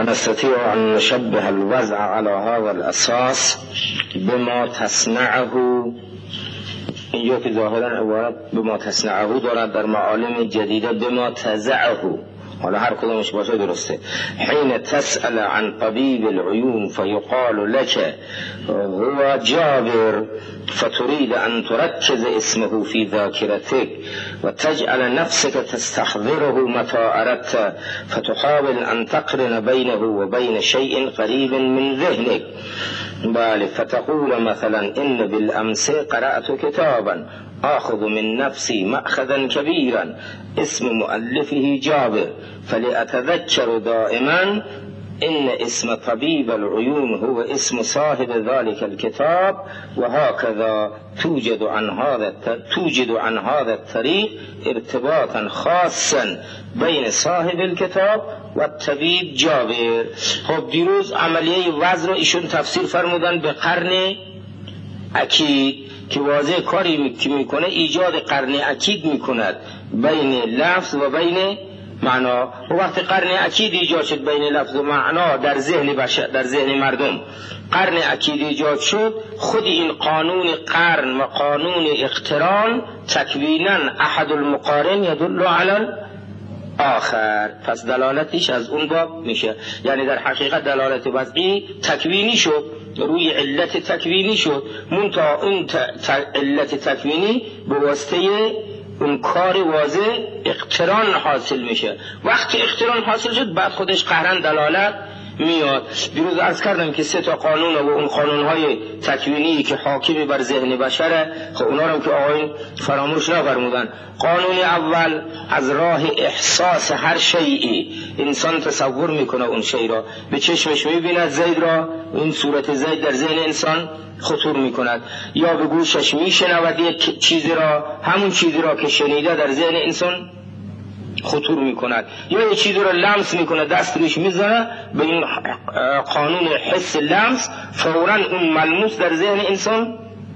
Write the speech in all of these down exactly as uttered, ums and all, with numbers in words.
ونستطيع أن نشبه الوضع على هذا الأساس بما تصنعه. اینجا که ظاهرا عبارت بما تصنعه دارد، در معالم جدیده بما تزعه، حالا هر کدامش باشه درسته. حين تسأل عن طبيب العيون فيقال لك هو جابر فتريد أن تركز اسمه في ذاكرتك وتجعل نفسك تستحضره متى أردت فتحاول أن تقرن بينه وبين شيء قريب من ذهنك. بل فتقول مثلا إن بالأمس قرأت كتابا آخذ من نفسي مأخذا كبيرا اسم مؤلفه جابر فلأتذكر دائما إن اسم طبيب العيون هو اسم صاحب ذلك الكتاب. وهكذا توجد عن هذا توجد عن هذا الطريق ارتباطا خاصا بين صاحب الكتاب و طبیب جابر. خب دیروز عملیه وضع رو ایشون تفسیر فرمودن به قرن اکید که واضح کاری که میکنه ایجاد قرن اکید میکند بین لفظ و بین معنا. و وقتی قرن اکید ایجاد شد بین لفظ و معنا در ذهن بشر، در ذهن مردم قرن اکید ایجاد شد، خود این قانون قرن و قانون اقتران تکوینا احد المقارن يدل على آخر، پس دلالتش از اون باب میشه. یعنی در حقیقت دلالت وضعی تکوینی شد، روی علت تکوینی شد، منتها اون علت تکوینی به واسطه اون کار واضح اقتران حاصل میشه. وقتی اقتران حاصل شد بعد خودش قهرن دلالت میاد. دیروز عرض کردم که سه تا قانون و اون قانونهای تکوینی که حاکمی بر ذهن بشره، خب اونا رو که آقایون فراموش نفرمودن. قانون اول از راه احساس هر شیئی انسان تصور میکنه اون شی را، به چشمش میبیند زید را، این صورت زید در ذهن انسان خطور میکند، یا به گوشش میشنود یک چیزی را، همون چیزی را که شنیده در ذهن انسان خطور میکند، یا یک چیزی را لمس میکنه دست روش میزنه، به این قانون حس لمس فوراً اون ملموس در ذهن انسان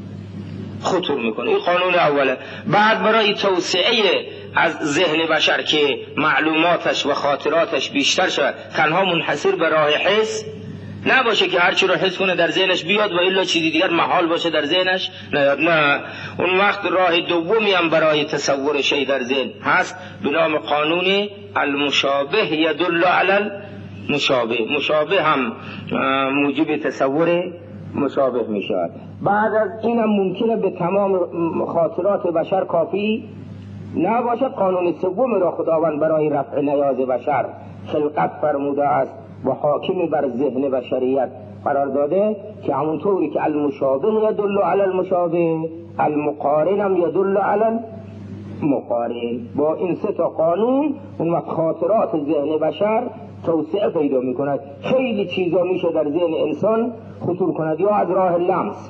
خطور میکنه. این قانون اوله. بعد برای توسعه از ذهن بشر که معلوماتش و خاطراتش بیشتر شد، تنها منحصر به راه حس نباشه که هرچی رو حس کنه در ذهنش بیاد و الا چیزی دیگر محال باشه در ذهنش نیاد، نه، اون وقت راه دومی هم برای تصور شی در ذهن هست به نام قانون المشابه یدل علی المشابه. مشابه هم موجب تصور مشابه می شود. بعد از این هم ممکنه به تمام خاطرات بشر کافی نباشه. قانون سوم را خداوند برای رفع نیاز بشر خلقت فرموده است و حاکم بر ذهن بشریت قرار داده که همونطوری که المشابه یدل علی المشابه، المقارن هم یدل علی المقارن. با این سه تا قانون اون وقت خاطرات ذهن بشر توسعه پیدا می کند. خیلی چیزا میشه در ذهن انسان خطور کند، یا از راه لمس،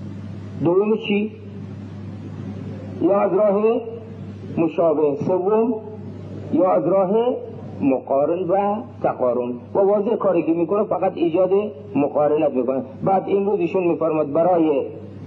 دوم چی؟ یا از راه مشابه، سوم یا از راه مقارن و تقارن. و واضح کاری که میکنه فقط ایجاد مقارنت میکنه. بعد این بود ایشون میفرماد برای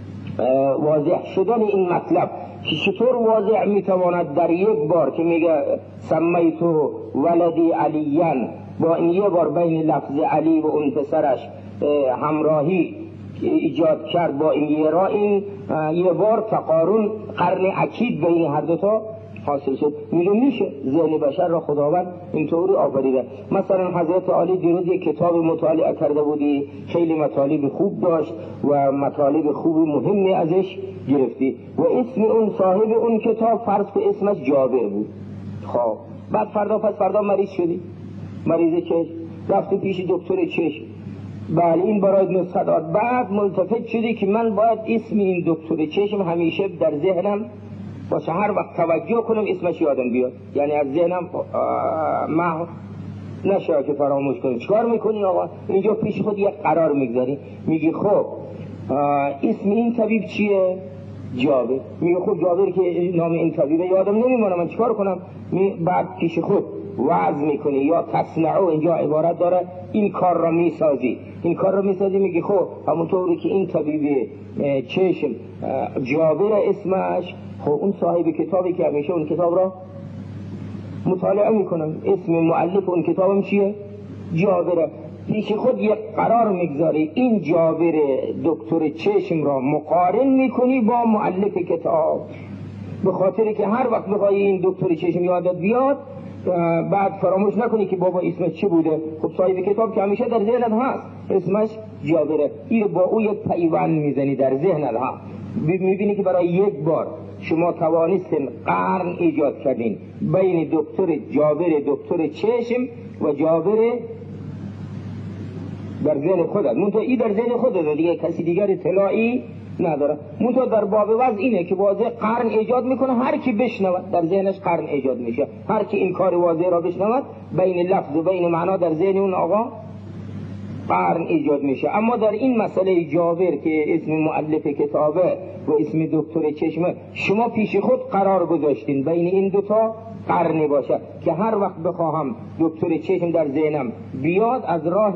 واضح شدن این مطلب که چطور واضح میتواند در یک بار که میگه سمیتو ولدی علیان، با این یه بار بین لفظ علی و اون پسرش همراهی ایجاد کرد با این یه را، این یه بار تقارن قرن اکید بین هر دوتا حاصل شد. میگه میشه ذهن بشر را خداوند اینطوری آفریده. مثلا حضرت علی دیروز یک کتاب مطالعه کرده بودی، خیلی مطالب خوب داشت و مطالب خوب مهمی ازش گرفتی و اسم اون صاحب اون کتاب فرض که اسمش جابر بود. خب بعد فردا پس فردا مریض شدی، مریض چشم، رفتی پیش دکتر چشم، بله این برای نسخه داد. بعد ملتفت شدی که من باید اسم این دکتر چشم همیشه در ذهنم باشه، هر وقت توجه کنم اسمش یادم بیاد، یعنی از ذهنم محو نشه که فراموش کنم. چیکار میکنی آقا؟ اینجا پیش خود یک قرار میگذاری، میگی خب اسم این طبیب چیه؟ جابر. میگه خب جابر که نام این طبیبه یادم نمیمونه، من چیکار کنم؟ بعد پیش خود وعظ میکنی یا تصنعو، اینجا عبارت داره این کار را میسازی، این کار را میسازی، میگی خب همونطوری که این طبیب چشم جابر اسمش، خب اون صاحب کتابی که همیشه اون کتاب را مطالعه میکنم، اسم مؤلف اون کتابم چیه؟ جابر پیش خود یک قرار میگذاری، این جابر دکتر چشم را مقارن میکنی با مؤلف کتاب، به خاطر که هر وقت بخوای این دکتر چشم یادت بیاد بعد فراموش نکنی که بابا اسمش چی بوده. خب صاحب کتاب که همیشه در ذهنت هست، اسمش جابره، این با او یک پیوند میزنی در ذهنت ها. میبینی که برای یک بار شما توانستین قرن ایجاد کردین بین دکتر جابر دکتر چشم و جابر در ذهن خودت. منتها این در ذهن خودت دیگه، کسی دیگر اطلاعی نداره. منتها در باب وضع اینه که واضح قرن ایجاد میکنه، هر کی بشنود در ذهنش قرن ایجاد میشه، هر کی این کار واضح را بشنود بین لفظ و بین معنا در ذهن اون آقا قرن ایجاد میشه. اما در این مسئله جابر که اسم مؤلف کتابه و اسم دکتر چشمه، شما پیش خود قرار گذاشتین بین این دوتا قرنی باشه که هر وقت بخواهم دکتر چشم در ذهنم بیاد از راه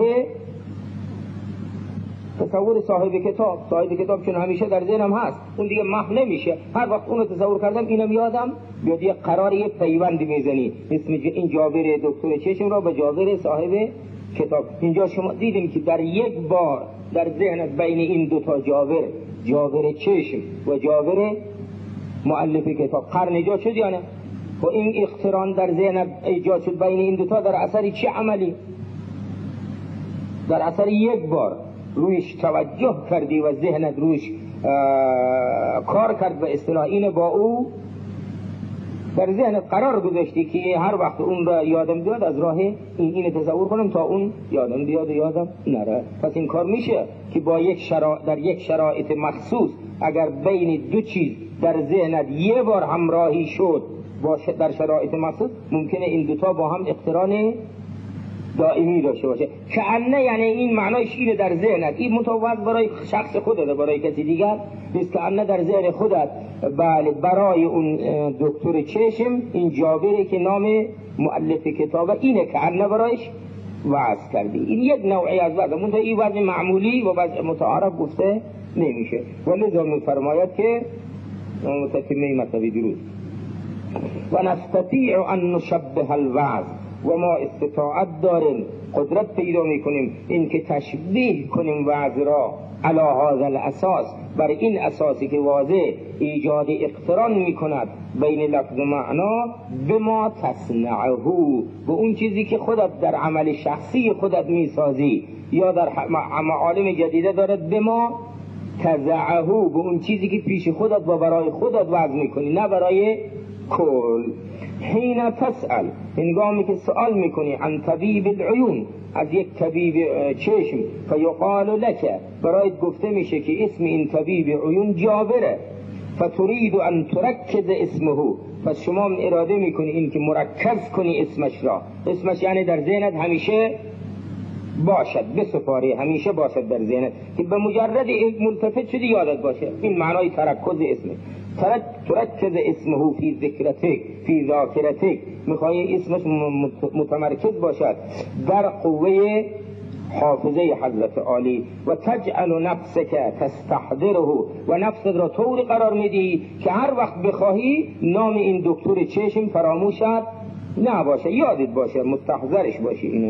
تصور صاحب کتاب، صاحب کتاب چون همیشه در ذهنم هست اون دیگه محو نمیشه، هر وقت اونو تصور کردم اینم یادم بیاد، یه قرار یه پیوند میزنی اسم این جابر دکتر چشم را به جابر صاحب کتاب. اینجا شما دیدیم که در یک بار در ذهنت بین این دوتا جابر، جابر چشم و جابر مؤلف کتاب قرن ایجاد شد یا نه؟ و این اقتران در ذهنت ایجاد شد بین این دوتا در اثر چه عملی؟ در اثر یک بار رویش توجه کردی و ذهنت رویش کار کرد، به اصطلاح این با او در ذهنت قرار گذاشتی که هر وقت اون را یادم بیاد از راه این اینو تصور کنم تا اون یادم بیاد و یادم نره. پس این کار میشه که با یک شرا... در یک شرایط مخصوص اگر بین دو چیز در ذهنت یه بار همراهی شد باشه در شرایط مخصوص، ممکنه این دوتا با هم اقتران دائمی داشته باشه. کأنه یعنی این معنایش اینه در ذهنت، این متوجه برای شخص خودت، برای کسی دیگر نیست. کأنه در ذهن خودت بله برای اون دکتر چشم این جابری که نام مؤلف کتابه اینه، کأنه برایش وعظ کردی. این یک نوعی از وعظ، منتها این وعظ معمولی و وعظ متعارف گفته نمیشه. ولذا میفرماید که متتمه مطلبی درود و نستطیع ان نشبه الوعظ، و ما استطاعت داریم، قدرت پیدا میکنیم این که تشبیه کنیم وعظ را علی هذا الاساس، بر این اساسی که واضح ایجاد اقتران میکند بین لفظ و معنا، بما تصنعه، به اون چیزی که خودت در عمل شخصی خودت میسازی یا در معالم جدیده دارد، بما تزعه، به اون چیزی که پیش خودت و برای خودت وعظ میکنی نه برای کل. حین تسأل، هنگامی که سؤال میکنی عن طبیب العیون، از یک طبیب چشم، فیقال لک، برایت گفته میشه که اسم این طبیب عیون جابره، فترید ان ترکز اسمه، پس شما اراده میکنی این که مرکز کنی اسمش را، اسمش یعنی در ذهنت همیشه باشد، بسپاری همیشه باشد در ذهنت، که به مجرد ملتفت شدی یادت باشه. این معنای ترکز اسمه. ترکز اسمه فی ذکرتک فی ذاکرتک، میخوای اسمش متمرکز باشد در قوه حافظه حضرت عالی. و تجعل نفسک تستحضره، و نفست را طوری قرار میدی که هر وقت بخواهی نام این دکتر چشم فراموشت نباشه، یادت باشه، مستحضرش باشی. اینو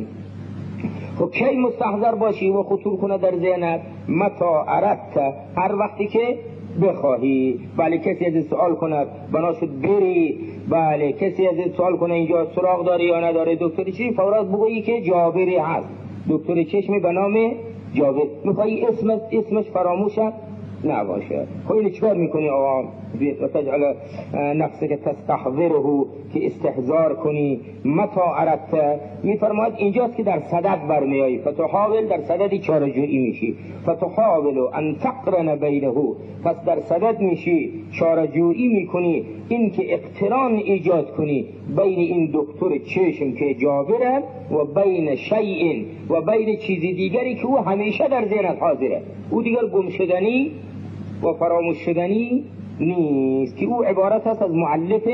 خب کی مستحضر باشی و خطور کنه در ذهنت؟ متا اردت، هر وقتی که بخواهی. بله کسی از سوال کند بنا شد بری، بله کسی از سوال کنه اینجا سراغ داری یا نداره دکتر چشم، فورا بگویی که جابری هست، دکتر چشم به نام جابر، میخوایی اسمش اسمش فراموشت نباشه. خب اینو چکار میکنی آقا؟ و تجعل نفسک تستحضره، که استحضار کنی. متا اردت، میفرماید اینجاست که در صدد برمیایی، فتحاول در صددی چارجویی میشی، فتحاول ان تقرن بینه، پس در صدد میشی چارجویی میکنی این که اقتران ایجاد کنی بین این دکتر چشم که جابره و بین شیء، و بین چیزی دیگری که او همیشه در ذهنت حاضره، او دیگر گم شدنی و فراموش شدنی نیست، که او عبارت است از مؤلف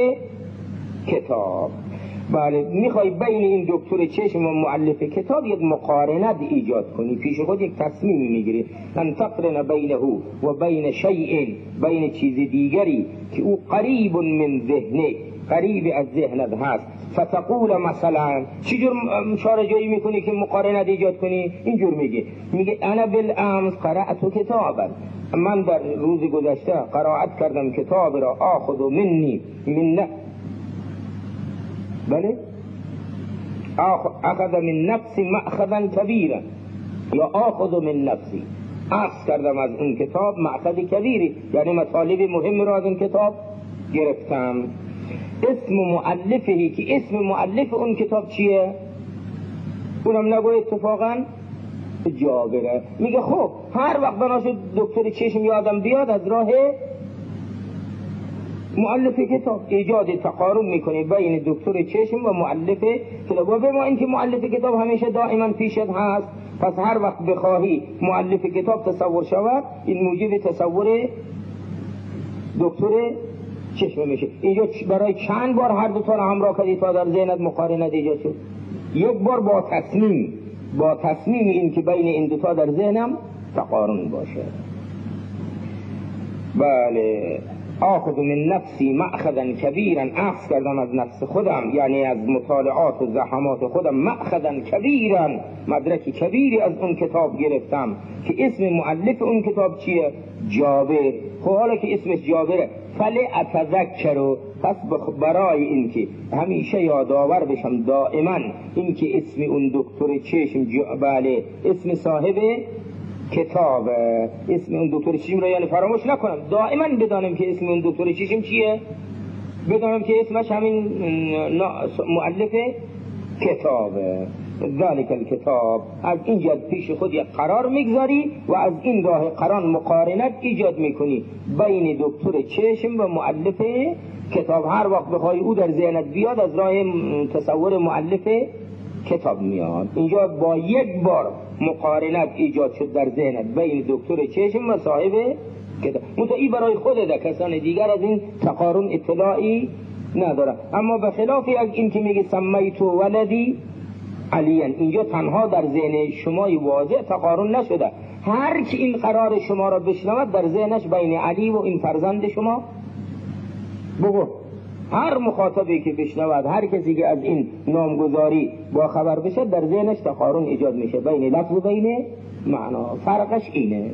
کتاب. بله میخوای بین این دکتر چشم و مؤلف کتاب یک مقارنت ایجاد کنی، پیش خود یک تصمیم میگیری، ان تقرن بینه و بین شیء، بین چیز دیگری که او قریب من ذهنه، قریب از ذهنت هست. فتقول مثلا چجور شارجایی میکنی که مقارنت ایجاد کنی؟ اینجور میگه میگه انا بالامس قرأت کتابا، من در روز گذشته قرائت کردم کتاب را، آخذ منی من نفس، بله اخذ من نفسی مأخذا کبیرا، یا آخذ من نفسی، اخذ کردم از اون کتاب مأخذ کبیری، یعنی مطالب مهم را از اون کتاب گرفتم. اسم مؤلفهی، که اسم مؤلف اون کتاب چیه؟ اونم نگوی اتفاقا جابره. میگه خب هر وقت بناشد دکتر چشم یادم بیاد از راه مؤلف کتاب ایجاد تقارن میکنی بین دکتر چشم و مؤلف کتاب. و به ما اینکه مؤلف کتاب همیشه دائما پیشت هست، پس هر وقت بخواهی مؤلف کتاب تصور شود، این موجب تصور دکتر چشم میشه. اینجا برای چند بار هر دو تا را همراه کردی تا در ذهنت مقارنت ایجاد شد؟ یک بار با تصمیم، با تصمیم این که بین این دو تا در ذهنم تقارن باشه. بله آخذ من نفسی مأخذا کبیرا، اخذ کردم از نفس خودم، یعنی از مطالعات و زحمات خودم، مأخذا کبیرا، مدرک کبیری از اون کتاب گرفتم که اسم مؤلف اون کتاب چیه؟ جابر. خب حالا که اسمش جابره، فلی اتذکرو، پس برای این که همیشه یادآور بشم دائما این که اسم اون دکتر چشم بله اسم صاحب کتاب، اسم اون دکتر چشم را یعنی فراموش نکنم، دائما بدانم که اسم اون دکتر چشم چیه، بدانم که اسمش همین مؤلف کتابه. ذالک الکتاب، از اینجا پیش خود یک قرار میگذاری و از این راه قرار مقارنت ایجاد میکنی بین دکتر چشم و مؤلف کتاب. هر وقت بخوای او در ذهنت بیاد از راه تصور مؤلف کتاب میاد. اینجا با یک بار مقارنت ایجاد شد در ذهنت بین دکتر چشم و صاحب کتاب. متعی برای خودت، کسان دیگر از این تقارن اطلاعی نداره. اما به خلاف از این که میگه سمیتو ولدی علیاً، اینجا تنها در ذهن شما واضح تقارن نشده، هر کی این قرار شما را بشنود در ذهنش بین علی و این فرزند شما بگو، هر مخاطبی که بشنود، هر کسی که از این نامگذاری با خبر بشه در ذهنش تقارن ایجاد میشه بین لفظ و بین معنا. فرقش اینه.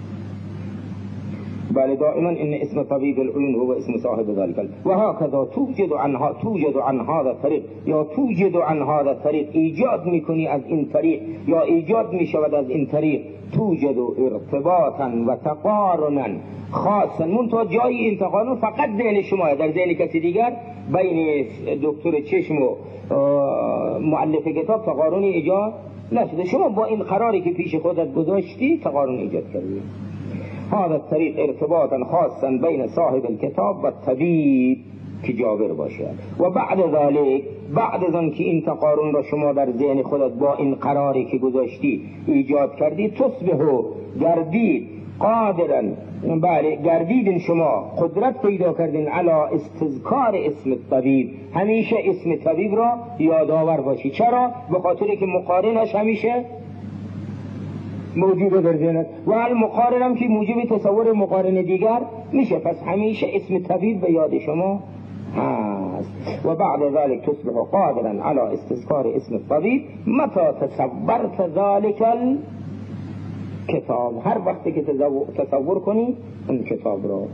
بله دائما ان اسم طبیب العیون هو اسم صاحب ذلك و هكذا توجد عنها توجد عن هذا الطريق، یا توجد عن هذا الطريق، ایجاد میکنی از این طریق، یا ایجاد میشود از این طریق، توجد ارتباطا و تقارنا خاصا، منتها جای این تقارن فقط ذهن شما، در ذهن کسی دیگر بین دکتر چشم و مؤلف کتاب تقارنی ایجاد نشده. شما با این قراری که پیش خودت گذاشتی تقارن ایجاد کردی. هذا الطريق ارتباطا خاصا بین صاحب الكتاب و طبیب که جابر باشد. و بعد ذلك، بعد از آن که این تقارن را شما در ذهن خودت با این قراری که گذاشتی ایجاد کردی، تصبحو گردید قادرا، بله گردیدین شما قدرت پیدا کردین علی استذکار اسم الطبیب، همیشه اسم طبیب را یادآور باشی. چرا؟ به خاطری که مقارنش همیشه موجود در ذهنت و المقارن هم که موجب تصور مقارن دیگر میشه، پس همیشه اسم طبیب به یاد شما هست. و بعد ذلك تصبح قادرا على استذکار اسم الطبیب متى تصورت ذلك الكتاب، هر وقتی که تصور کنی اون کتاب را.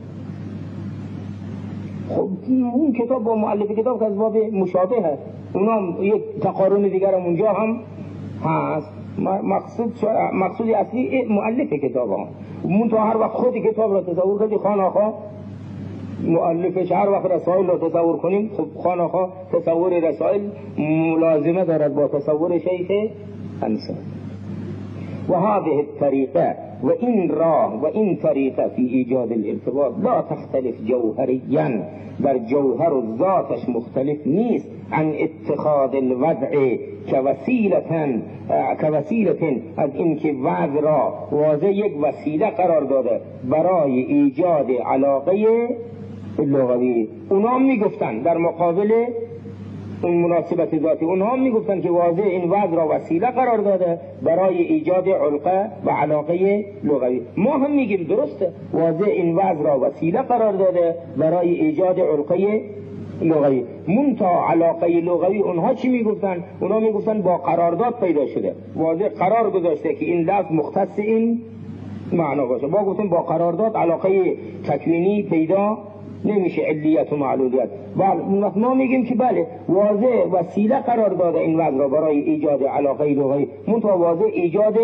خب اون کتاب با مؤلف کتاب که از باب مشابه هست، اونا یک تقارن دیگر هم اونجا هم هست. مقصود مقصود اصلی مؤلف کتاب ها، منتها هر وقت خود کتاب را تصور کنی خان آخا مؤلفش، هر وقت رسائل را تصور کنیم، خب خان آخا تصور رسائل ملازمه دارد با تصور شیخ انسان. و هذه الطریقه، و این راه و این طریقه فی ایجاد الارتباط لا تختلف جوهریا، در جوهر و ذاتش مختلف نیست عن اتخاذ الوضع كوسیلتن كوسیلتن، از اینکه وضع را واضح یک وسیله قرار داده برای ایجاد علاقه لغوی. اونا میگفتن در مقابل اون مناسبت ذاتی، اونها میگفتن که واضح این وضع را وسیله قرار داده برای ایجاد علقه و علاقه لغوی. ما هم میگیم درسته، واضح این وضع را وسیله قرار داده برای ایجاد علقه لغوی. منتها علاقه لغوی اونها چی میگفتن؟ اونها میگفتن با قرارداد پیدا شده، واضح قرار گذاشته که این لفظ مختص این معنا باشه. با گفتیم با قرارداد علاقه تکوینی پیدا نمیشه، علیت و معلولیت. بله ما میگیم که بله واضح وسیله قرار داده این وضع را برای ایجاد علاقه لغوی، منتها واضح ایجاد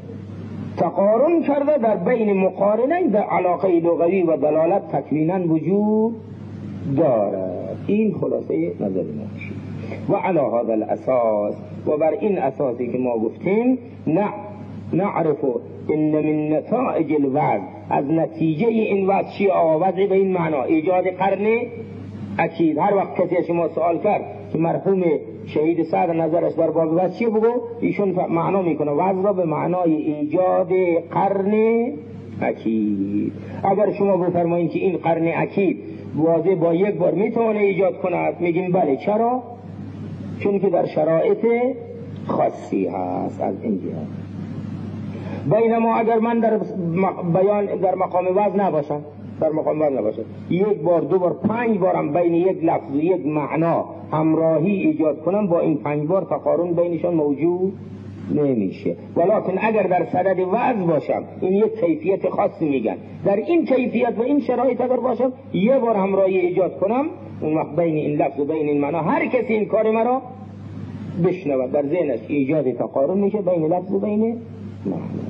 تقارن کرده در بین مقارنین در علاقه لغوی و دلالت تکوینا وجود دارد. این خلاصه نظر ما و علی هذا الاساس، و بر این اساسی که ما گفتیم نه نعرف ان من نتائج الوضع، از نتیجه این وضع چی؟ وضع به این معنا ایجاد قرن اکید. هر وقت کسی شما سوال کرد که مرحوم شهید سعد نظرش در باب وضع چی بگو، ایشون معنا میکنه وضع را به معنای ایجاد قرن اکید. اگر شما بفرمایید که این قرن اکید واضح با یک بار میتونه ایجاد کند، میگیم بله. چرا؟ چون که در شرایط خاصی هست. از این جهت بینما اگر من در بیان در مقام وضع نباشم، در مقام وضع نباشم یک بار دو بار پنج بارم بین یک لفظ و یک معنا همراهی ایجاد کنم، با این پنج بار تقارن بینشان موجود نمیشه. ولیکن اگر در صدد وضع باشم، این یک کیفیت خاصی میگن، در این کیفیت و این شرایط اگر باشم یه بار همراهی ایجاد کنم، اون وقت بین این لفظ و بین این معنا هر کسی این کار مرا بشنود در ذهنش ایجاد تقارن میشه بین لفظ و بین معنا.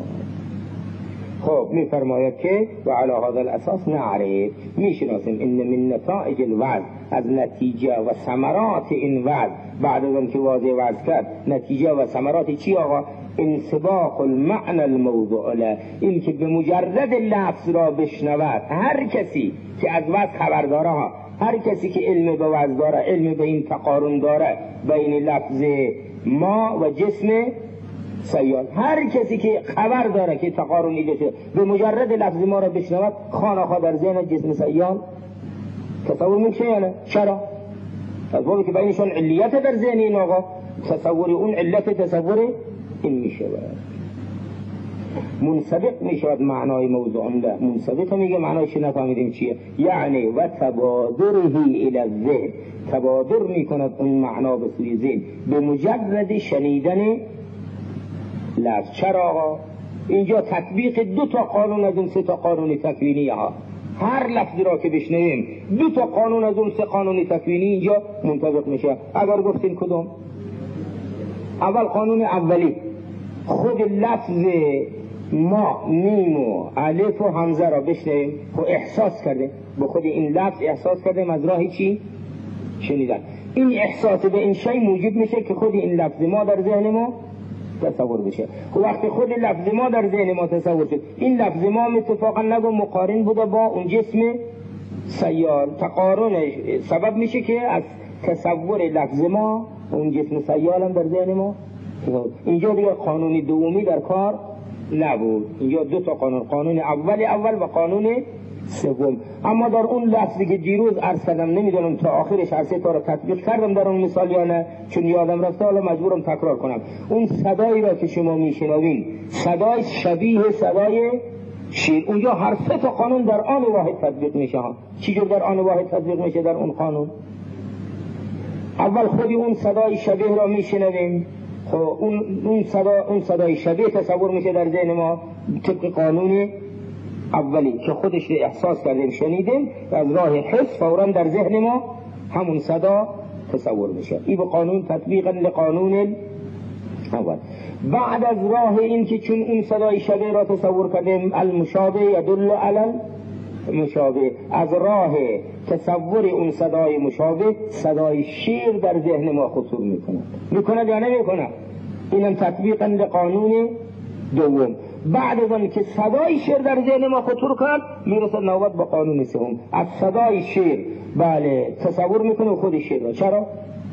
خب میفرماید که و علی هذا الاساس نعرف، میشناسیم ان من نتائج الوضع، از نتیجه و ثمرات این وضع، بعد از اینکه واضح وضع کرد نتیجه و ثمرات چی آقا؟ انسباق المعنى الموضوع له، این که به مجرد لفظ را بشنود هر کسی که از وضع خبر داره ها، هر کسی که علم به وضع داره، علم به این تقارن داره بین لفظ ما و جسم سیال، هر کسی که خبر داره که تقارن ایجاد شده به مجرد لفظ ما را بشنود، خانخواه در ذهن جسم سیال تصور میشه یا نه؟ چرا؟ از بابی که بینشون علیت در ذهن این آقا، تصور اون علت تصور این میشه منسبق میشود معنای موضوع ده. منسبق میگه معنایش نفهمیدیم چیه، یعنی و تبادره الى الذهن، تبادر میکند اون معنا به سوی ذهن به مجرد شنیدن لفظ. چرا آقا؟ اینجا تطبیق دو تا قانون از اون سه تا قانون تکوینی ها، هر لفظی را که بشنویم دو تا قانون از اون سه قانون تکوینی اینجا منطبق میشه. اگر گفتین کدوم؟ اول قانون اولی، خود لفظ ما میم و الف و همزه را بشنویم و احساس کردیم، به خود این لفظ احساس کردیم از راه چی؟ شنیدن. این احساس به این شی موجب میشه که خود این لفظ ما در ذهن ما تصور بشه. و وقتی خود لفظ ما در ذهن ما تصور شد، این لفظ ما اتفاقا نگو مقارن بوده با اون جسم سیار، تقارنش سبب میشه که از تصور لفظ ما اون جسم سیار هم در ذهن ما. اینجا دیگه قانون دومی در کار نبود، اینجا دو تا قانون، قانون اول اول و قانون سوم. اما در اون لفظی که دیروز عرض کردم، نمیدونم تا آخرش هر سه تا رو تطبیق کردم در اون مثال یا نه، چون یادم رفته حالا مجبورم تکرار کنم. اون صدایی را که شما میشنوین صدای شبیه صدای شیر، اونجا هر سه تا قانون در آن واحد تطبیق میشه ها. چجور در آن واحد تطبیق میشه در اون قانون؟ اول خودی اون صدای شبیه را میشنویم، خب اون اون صدا اون صدای شبیه تصور میشه در ذهن ما طبق قانون اولی که خودش رو احساس کردیم شنیدیم، از راه حس فوراً در ذهن ما همون صدا تصور میشه. این به قانون تطبیقا لقانون اول. بعد از راه این که چون اون صدای شبیه را تصور کردیم، المشابه یدل علی مشابه، از راه تصور اون صدای مشابه صدای شیر در ذهن ما خطور میکنه. میکنه یا نمیکنه؟ اینم تطبیقا لقانون دوم. بعد از آن که صدای شیر در ذهن ما خطور کرد، میرسه نوبت به قانون سوم، از صدای شیر بله تصور میکنه خود شیر را. چرا؟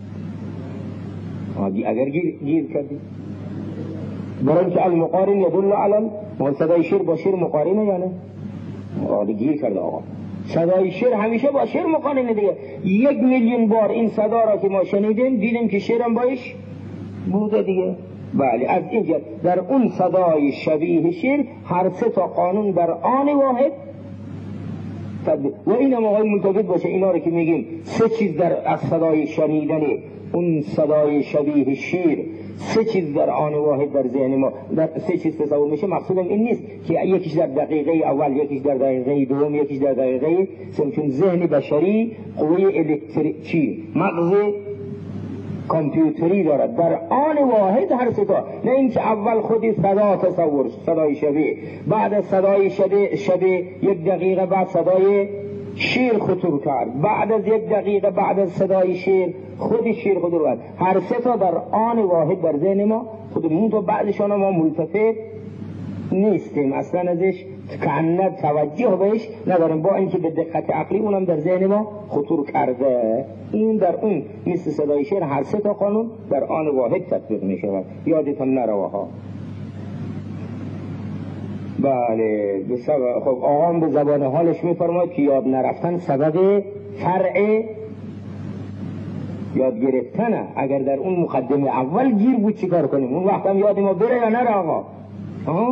اگر گیر, گیر کردی برای اینکه المقارن یدل علی، صدای شیر با شیر مقارنه یا نه؟ آره گیر کرده آقا، صدای شیر همیشه با شیر مقارنه دیگه. یک میلیون بار این صدا را که ما شنیدیم دیدیم که شیرم باش بوده دیگه. بله از اینجا در اون صدای شبیه شیر هر سه تا قانون در آن واحد و این هم آقای ملتفت باشه اینا رو که میگیم سه چیز در از صدای شنیدنی، اون صدای شبیه شیر، سه چیز در آن واحد در ذهن ما در سه چیز تصور میشه. مقصودم این نیست که یکیش در دقیقه اول، یکیش در دقیقه دوم، یکیش در دقیقه سوم، چون ذهن بشری قوه الکتریکی مغز کامپیوتری دارد در آن واحد هر سه تا. نه اینکه اول خودی صدا تصور صدای شبیه، بعد از صدای شبیه شبیه یک دقیقه بعد صدای شیر خطور کرد، بعد از یک دقیقه بعد از صدای شیر خودی شیر خطور کرد. هر سه تا در آن واحد در ذهن ما خودمون تو بعدشان ما ملتفت نیستیم، اصلا ازش کعنت توجه بهش نداریم، با اینکه به دقت عقلی اونم در ذهن ما خطور کرده. این در اون مثل صدای شیر هر سه تا قانون در آن واحد تطبیق می شود. یادتان نرواها. بله خب آقام به زبان حالش می فرماید که یاد نرفتن سبب فرع یاد گرفتنه. اگر در اون مقدمه اول گیر بود چیکار کنیم؟ اون وقت هم یاد ما بره یا نره آقا؟ ها؟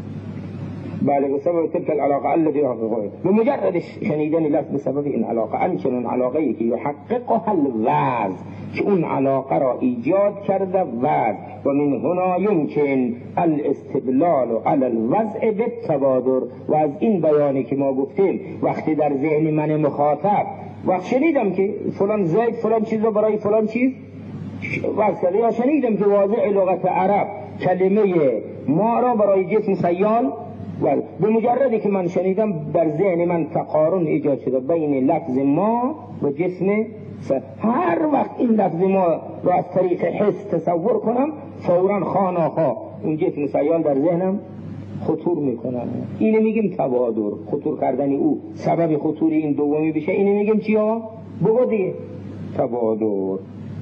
بله بسبب تلك العلاقه التي يحققها، بمجرد شنیدن لفظ بسبب این علاقه، انچنان علاقه ای که یحققها الوضع، که اون علاقه را ایجاد کرده وضع. و من هنا يمكن الاستدلال على الوضع بالتبادر. و از این بیانی که ما گفتیم وقتی در ذهن من مخاطب وقت شنیدم که فلان زید فلان چیز رو برای فلان چیز وضع کرده، یا شنیدم که واضع لغت عرب کلمه ما را برای جسم سیال، و به مجردی که من شنیدم در ذهن من تقارن ایجاد شده بین لفظ ما و جسم س... هر وقت این لفظ ما را از طریق حس تصور کنم فوراً خاناخا اون جسم سیال در ذهنم خطور میکنم. اینه میگیم تبادر، خطور کردن او سبب خطور این دومی بشه. اینه میگیم چیا؟ بگو دیگه تبادر.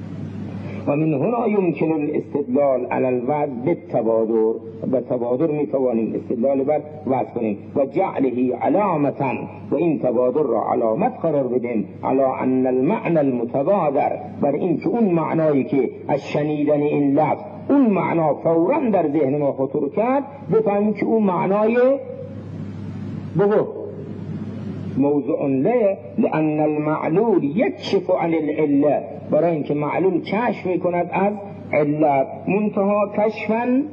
و من هنا يمكن الاستدلال على الوضع بالتبادر. بالتبادر میتوانیم استدلال بر وضع کنیم و جعله علامتا، و این تبادر را علامت قرار بدیم على ان المعنى المتبادر، بر این که اون معنایی که از شنیدن این لفظ اون معنا فوراً در ذهن ما خطور کرد بفهمیم که اون معنای بگو موضوع له، لأن المعلول يكشف عن العله، برای اینکه معلول کشف میکند از علت. منتها کشفا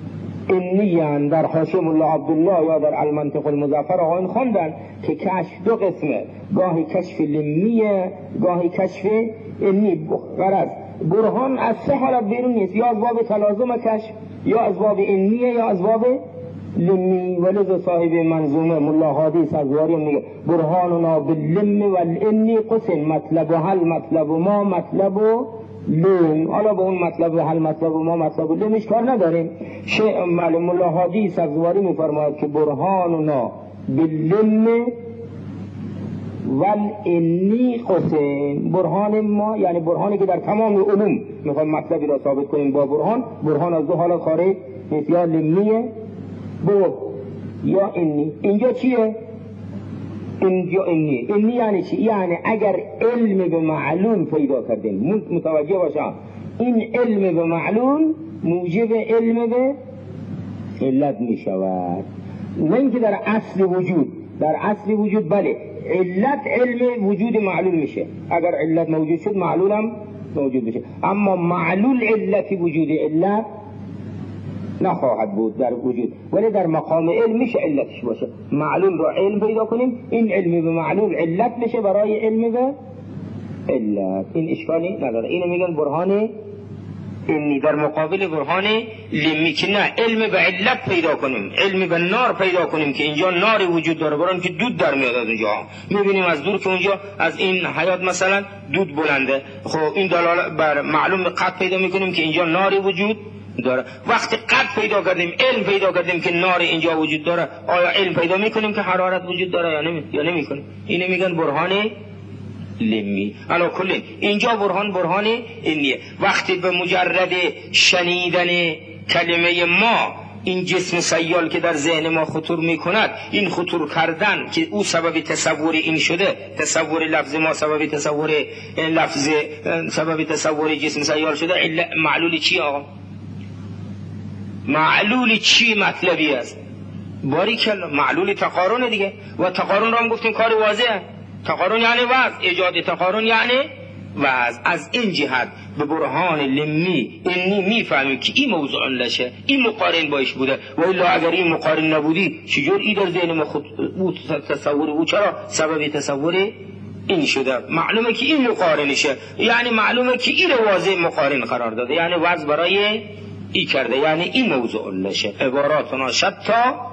انیان در حاشیه ملا عبدالله یا در المنطق المظفر آقایان خواندن که کشف دو قسمه، گاهی کشف لمیه گاهی کشف انی. غرض برهان از سه حالت بیرون نیست، یا از باب تلازم کشف، یا از باب انیه، یا از باب لمی. ولذا صاحب منظومه ملا حادی سازواری میگه برهاننا باللم والانی قسم، مطلب و حل مطلب و ما مطلب و لم. حالا به اون مطلب و حل مطلب و ما مطلب و لمش کار نداریم. شیء معلوم ملا حادی سازواری میفرماید که برهاننا باللم والانی قسم، برهان ما یعنی برهانی که در تمام علوم میخوایم مطلبی را ثابت کنیم با برهان، برهان از دو حالت خارج نیست، یا لمیه بو یا انی. اینجا چیه؟ اینجا انی. انی یعنی چی؟ یعنی اگر علم به معلوم پیدا کردیم، متوجه باشم این علم به معلوم موجب علم به علت می شود. نه اینکه در اصل وجود، در اصل وجود بله علت علم وجود معلوم میشه، اگر علت موجود شد معلولم موجود بشه، اما معلول علت وجود علت نخواهد بود در وجود، ولی در مقام علم میشه علتش باشه. معلول را علم پیدا کنیم، این علم به معلول علت بشه برای علم به علت، این اشکالی نداره. اینو میگن برهان اینی در مقابل برهان لمی که نه علم به علت پیدا کنیم، علم به نار پیدا کنیم که اینجا ناری وجود داره، برای که دود در میاد از اونجا، میبینیم از دور که اونجا از این حیات مثلا دود بلنده. خب این دلالت بر معلوم به قطع پیدا میکنیم که اینجا ناری وجود داره. وقتی قطع پیدا کردیم، علم پیدا کردیم که نار اینجا وجود داره، آیا علم پیدا میکنیم که حرارت وجود داره یا نمی یا نمیکنیم؟ اینو میگن برهان لمی. علا کل اینجا برهان برهان اینیه. وقتی به مجرد شنیدن کلمه ما این جسم سیال که در ذهن ما خطور میکند، این خطور کردن که او سبب تصور این شده، تصور لفظ ما سبب تصور لفظ سبب تصور جسم سیال شده، معلول چی آقا؟ معلول چی مطلبی است؟ باریکلا، معلول تقارن دیگه. و تقارن رو هم گفتیم کار واضحه. تقارن یعنی وضع، ایجاد تقارن یعنی وضع. از این جهت به برهان لمی اینی میفهمیم که این موضوع لشه، این مقارن باش بوده. و الا اگر این مقارن نبودی چجور ای در ذهن ما خود بود تصور او؟ چرا سبب تصور این شده؟ معلومه که این مقارنشه، یعنی معلومه که این واضح مقارن قرار داده، یعنی وضع برای ای کرده، یعنی این موضوع لشه. عباراتنا شتا.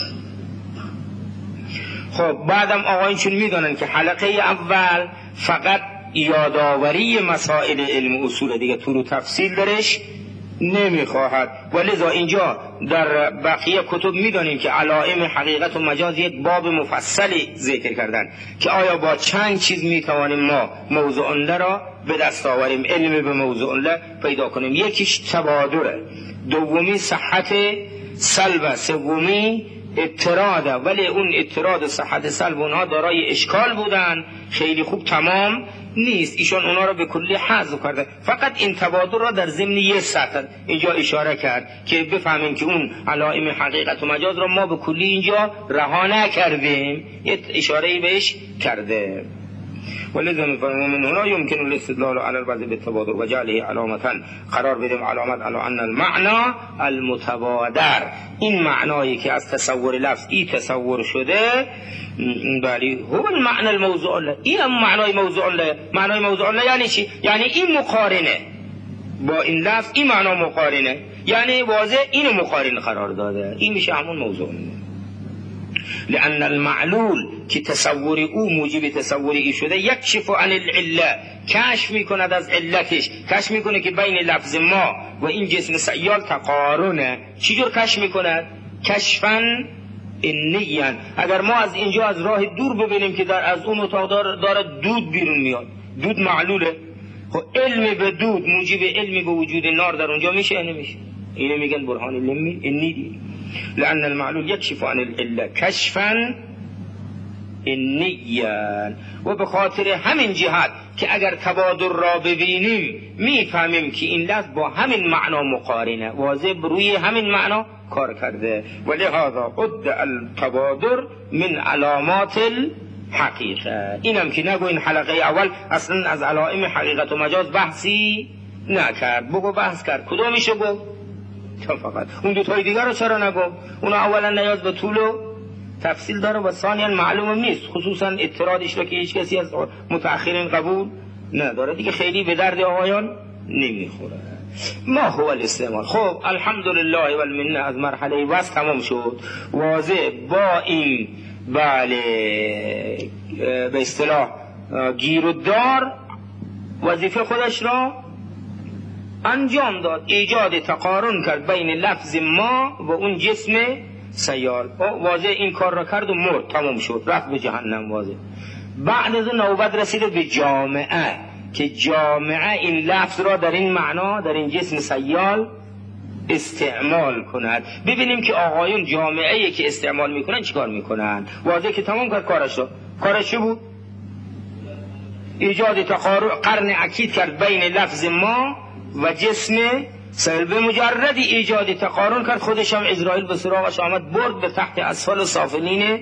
خب بعدم آقایون چون میدونن که حلقه اول فقط یادآوری مسائل علم اصول دیگه، طول و تفصیل درش نمیخواهد، ولذا اینجا در بقیه کتب میدانیم که علائم حقیقت و مجاز یک باب مفصلی ذکر کردن که آیا با چند چیز میتوانیم ما موضوع انده را به دست آوریم، علم به موضوع انده پیدا کنیم. یکیش تبادره، دومی صحت سلب، سومی اعتراضه، ولی اون اعتراض صحت سلب اونها دارای اشکال بودن، خیلی خوب تمام نیست، ایشان اونا رو به کلی حذف کرده. فقط این تبادر را در ضمن یک سطح اینجا اشاره کرد که بفهمیم که اون علائم حقیقت و مجاز را ما به کلی اینجا رها نکردیم، یه اشاره‌ای بهش کرده. ولذا من هنا يمكن الاستدلال على الوضع بالتبادر وجعله علامة، قرار بدیم علامت على ان المعنى المتبادر، این معنایی که از تصور لفظ ای تصور شده، بلی هو المعنى الموضوع له، این هم معنای موضوع له. معنای موضوع له یعنی چی؟ یعنی این مقارنه با این لفظ، این معنا مقارنه، یعنی واضح این مقارن قرار داده، این میشه همون موضوع له. لأن المعلول که تصور او موجب تصور ای شده، یکشف عن العله، کشف میکند از علتش، کشف میکنه که بین لفظ ما و این جسم سیال تقارنه. چجور کشف میکند؟ کشفاً انیاً. اگر ما از اینجا از راه دور ببینیم که در از اون اتاق داره, داره دود بیرون میاد، دود معلوله، خب علم به دود موجب علم به وجود نار در اونجا میشه نمیشه؟ اینه میگن برهان علمی انی دی. لأن المعلول يكشف عن العلة كشفا انيا. و به خاطر همین جهت که اگر تبادر را ببینیم میفهمیم که این لفظ با همین معنا مقارنه، واضح روی همین معنا کار کرده. ولهذا عد التبادر من علامات الحقیقه. اینم که نگو این حلقه اول اصلا از علائم حقیقت و مجاز بحثی نکرد، بگو بحث کرد. کدومیشو گفت؟ فقط اون دو تای دیگر رو چرا نگفت؟ اون اولا نیاز به طول و تفصیل داره و ثانیا معلوم نیست، خصوصا اعتراضش رو که هیچ کسی از متأخرین قبول نداره دیگه، خیلی به درد آقایان نمیخوره. ما هو الاستعمال. خب الحمدلله و المنه، از مرحله وصل تمام شد. واضح با این بله به اصطلاح گیر و دار وظیفه خودش را انجام داد، ایجاد تقارن کرد بین لفظ ما و اون جسم سیال. واضح این کار را کرد و مرد، تمام شد، رفت به جهنم. واضح بعد از اون نوبت رسیده به جامعه که جامعه این لفظ را در این معنا در این جسم سیال استعمال کند. ببینیم که آقایون جامعه‌ای که استعمال میکنن چیکار میکنن. واضح که تمام کرد کارش را. کارش چه بود؟ ایجاد تقارن، قرن اکید کرد بین لفظ ما و جسم سیال. به مجردی ایجاد تقارن کرد خودش هم عزرائیل به سراغش آمد، برد به تحت اسفل سافلین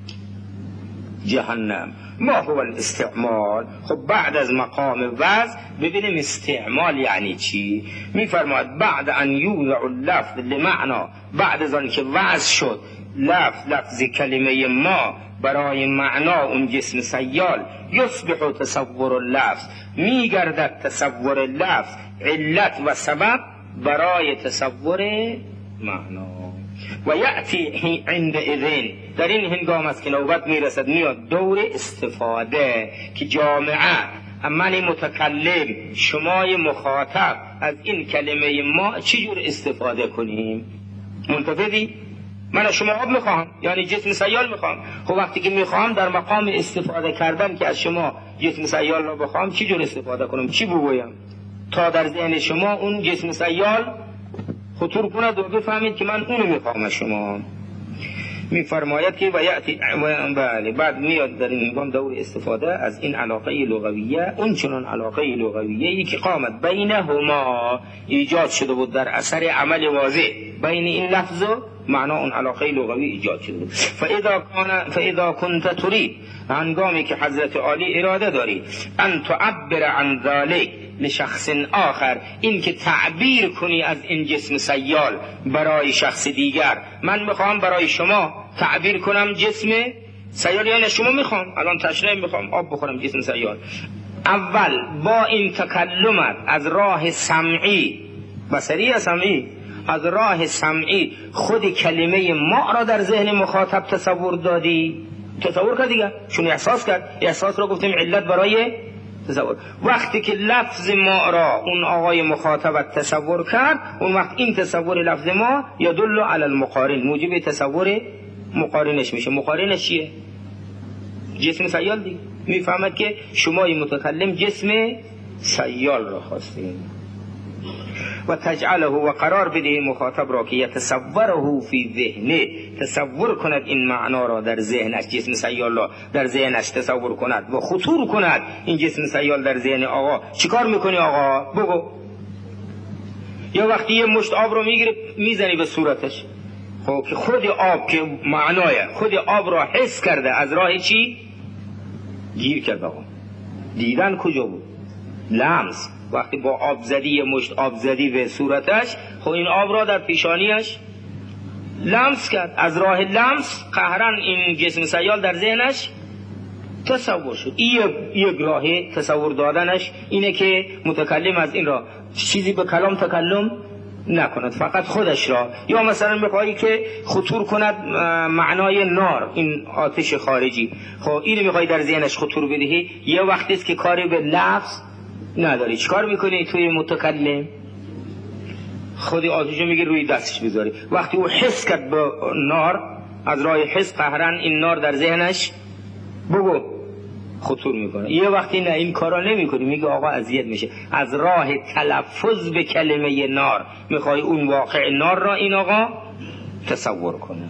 جهنم. ما هو الاستعمال؟ خب بعد از مقام وضع ببینیم استعمال یعنی چی. میفرماید بعد ان یوضع اللفظ لمعنا، بعد از آن که وضع شد لفظ لفظ کلمه ما برای معنا اون جسم سیال، یصبح تصور اللفظ، میگردد تصور لفظ علت و سبب برای تصور معنا. و یأتی عند اذن، در این هنگام است که نوبت میرسد میاد دور استفاده که جامعه من متکلم شمای مخاطب از این کلمه ما چجور استفاده کنیم. منتفدی؟ من شما آب میخوام، یعنی جسم سیال میخوام. خب وقتی که میخوام در مقام استفاده کردن که از شما جسم سیال رو بخوام چجور استفاده کنم، چی بگویم تا در ذهن شما اون جسم سیال خطور کند و بفهمید که من اونو میخوام از شما. میفرماید که و یأتی بله بعد میاد در این هنگام دور استفاده از این علاقه لغویه، اون چنان علاقه لغویه‌ای که قامت بینهما، ایجاد شده بود در اثر عمل واضح بین این لفظ و معنا اون علاقه لغوی ایجاد شده بود. فاذا کان فاذا كنت تريد، هنگامی که حضرت عالی اراده داری، ان تعبر عن ذلك لشخص آخر، این که تعبیر کنی از این جسم سیال برای شخص دیگر. من میخوام برای شما تعبیر کنم جسم سیال، یعنی شما میخوام الان تشنه میخوام آب بخورم جسم سیال، اول با این تکلمت از راه سمعی، بصری یا سمعی، از راه سمعی خود کلمه ما را در ذهن مخاطب تصور دادی، تصور کرد دیگه، چون احساس کرد، احساس را گفتیم علت برای تصور. وقتی که لفظ ما را اون آقای مخاطبت تصور کرد، اون وقت این تصور لفظ ما یدل علی المقارن، موجب تصور مقارنش میشه. مقارنش چیه؟ جسم سیال دیگه. میفهمد که شمای متکلم جسم سیال را خواستین و تجعله و قرار بده مخاطب را که یتصوره فی ذهنه، تصور کند این معنا را در ذهنش، جسم سیال را در ذهنش تصور کند و خطور کند این جسم سیال در ذهن آقا. چیکار میکنی آقا؟ بگو. یا وقتی یه مشت آب رو میگیری میزنی به صورتش، خب که خود آب که معنای خود آب را حس کرده، از راه چی؟ گیر کرد آقا. دیدن کجا بود؟ لمس. وقتی با آب زدی، یه مشت آب زدی به صورتش، خب این آب را در پیشانیش لمس کرد، از راه لمس قهرن این جسم سیال در ذهنش تصور شد. این یک راه تصور دادنش اینه که متکلم از این را چیزی به کلام تکلم نکند، فقط خودش را. یا مثلا میخوایی که خطور کند معنای نار، این آتش خارجی، خب اینو میخوایی در ذهنش خطور بدهی، یه وقتی است که کاری به لفظ نداری. چیکار میکنی توی متکلم؟ خودی آتشو میگی روی دستش بذاری، وقتی او حس کرد به نار، از راه حس قهرن این نار در ذهنش بگو خطور میکنه. یه وقتی نه این کارا نمیکنی، میگه آقا اذیت میشه، از راه تلفظ به کلمه نار میخوای اون واقع نار را این آقا تصور کنه.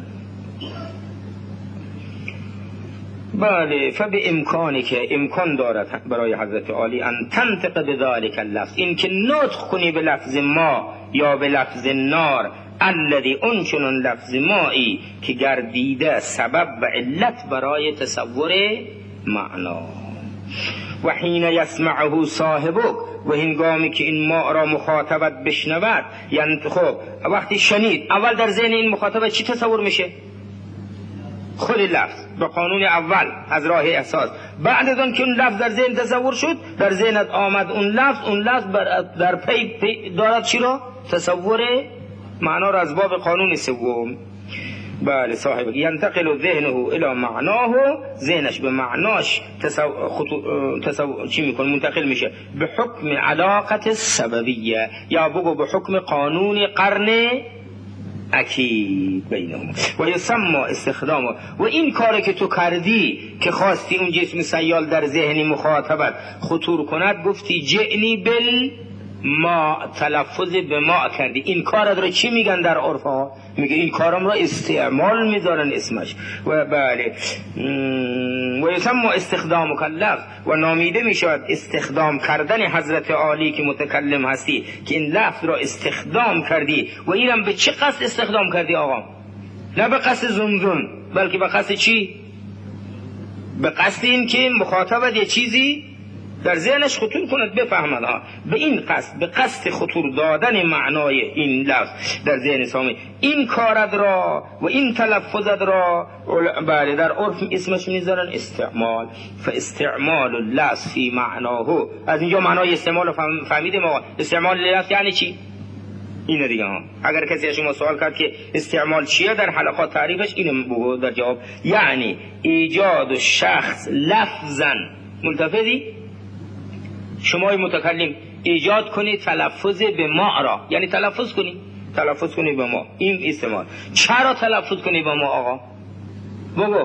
بله، فبه امکانی که امکان دارد برای حضرت عالی ان تنطق بذلک اللفظ، این که نطق کنی به لفظ ما یا به لفظ نار، الذی اونچنان لفظ مایی که گردیده سبب و علت برای تصور معنا. و حین یسمعه صاحبک، و هنگامی که این ما را مخاطبت بشنود، یعنی خب وقتی شنید، اول در ذهن این مخاطبت چی تصور میشه؟ خود لفظ به قانون اول از راه احساس. بعد از اون که اون لفظ در ذهن تصور شد، در ذهنت آمد اون لفظ، اون لفظ در پی, پی دارد چی را؟ تصور معنا را از باب قانون سوم. بله، صاحب ینتقل ذهنه الی معناه، ذهنش به معناش تصور, خطو... تصور... چی میکنه؟ منتقل میشه به حکم علاقت سببیه، یا بگو به حکم قانون قرن اکید بینهم. و یسمى استخدام، و این کاری که تو کردی که خواستی اون جسم سیال در ذهن مخاطبت خطور کند، گفتی جئنی بال ما، تلفظ به ما کردی. این کار را چی میگن در عرف ها؟ میگه این کارم را استعمال میذارن اسمش. و بله، و یسمى استخدام کلف، و نامیده میشود استخدام کردن حضرت عالی که متکلم هستی، که این لفظ را استخدام کردی. و اینم به چه قصد استخدام کردی آقا؟ نه به قصد زمزم، بلکه به قصد چی؟ به قصد این که مخاطبت یه چیزی در ذهنش خطور کند بفهمد. ها، به این قصد، به قصد خطور دادن معنای این لفظ در ذهن سامع، این کارد را و این تلفظت را بله در عرف اسمش میذارن استعمال. فاستعمال اللفظ فی معناه، از اینجا معنای استعمال رو فهمیدیم آقا. استعمال لفظ یعنی چی؟ اینه دیگه. ها، اگر کسی از شما سوال کرد که استعمال چیه در حلقات تعریفش، اینو بگو در جواب، یعنی ایجاد شخص لفظا، ملتفظی شمای متکلم ایجاد کنی تلفظ به ما را، یعنی تلفظ کنی تلفظ کنی به ما. این استعمال. چرا تلفظ کنی به ما آقا؟ بگو.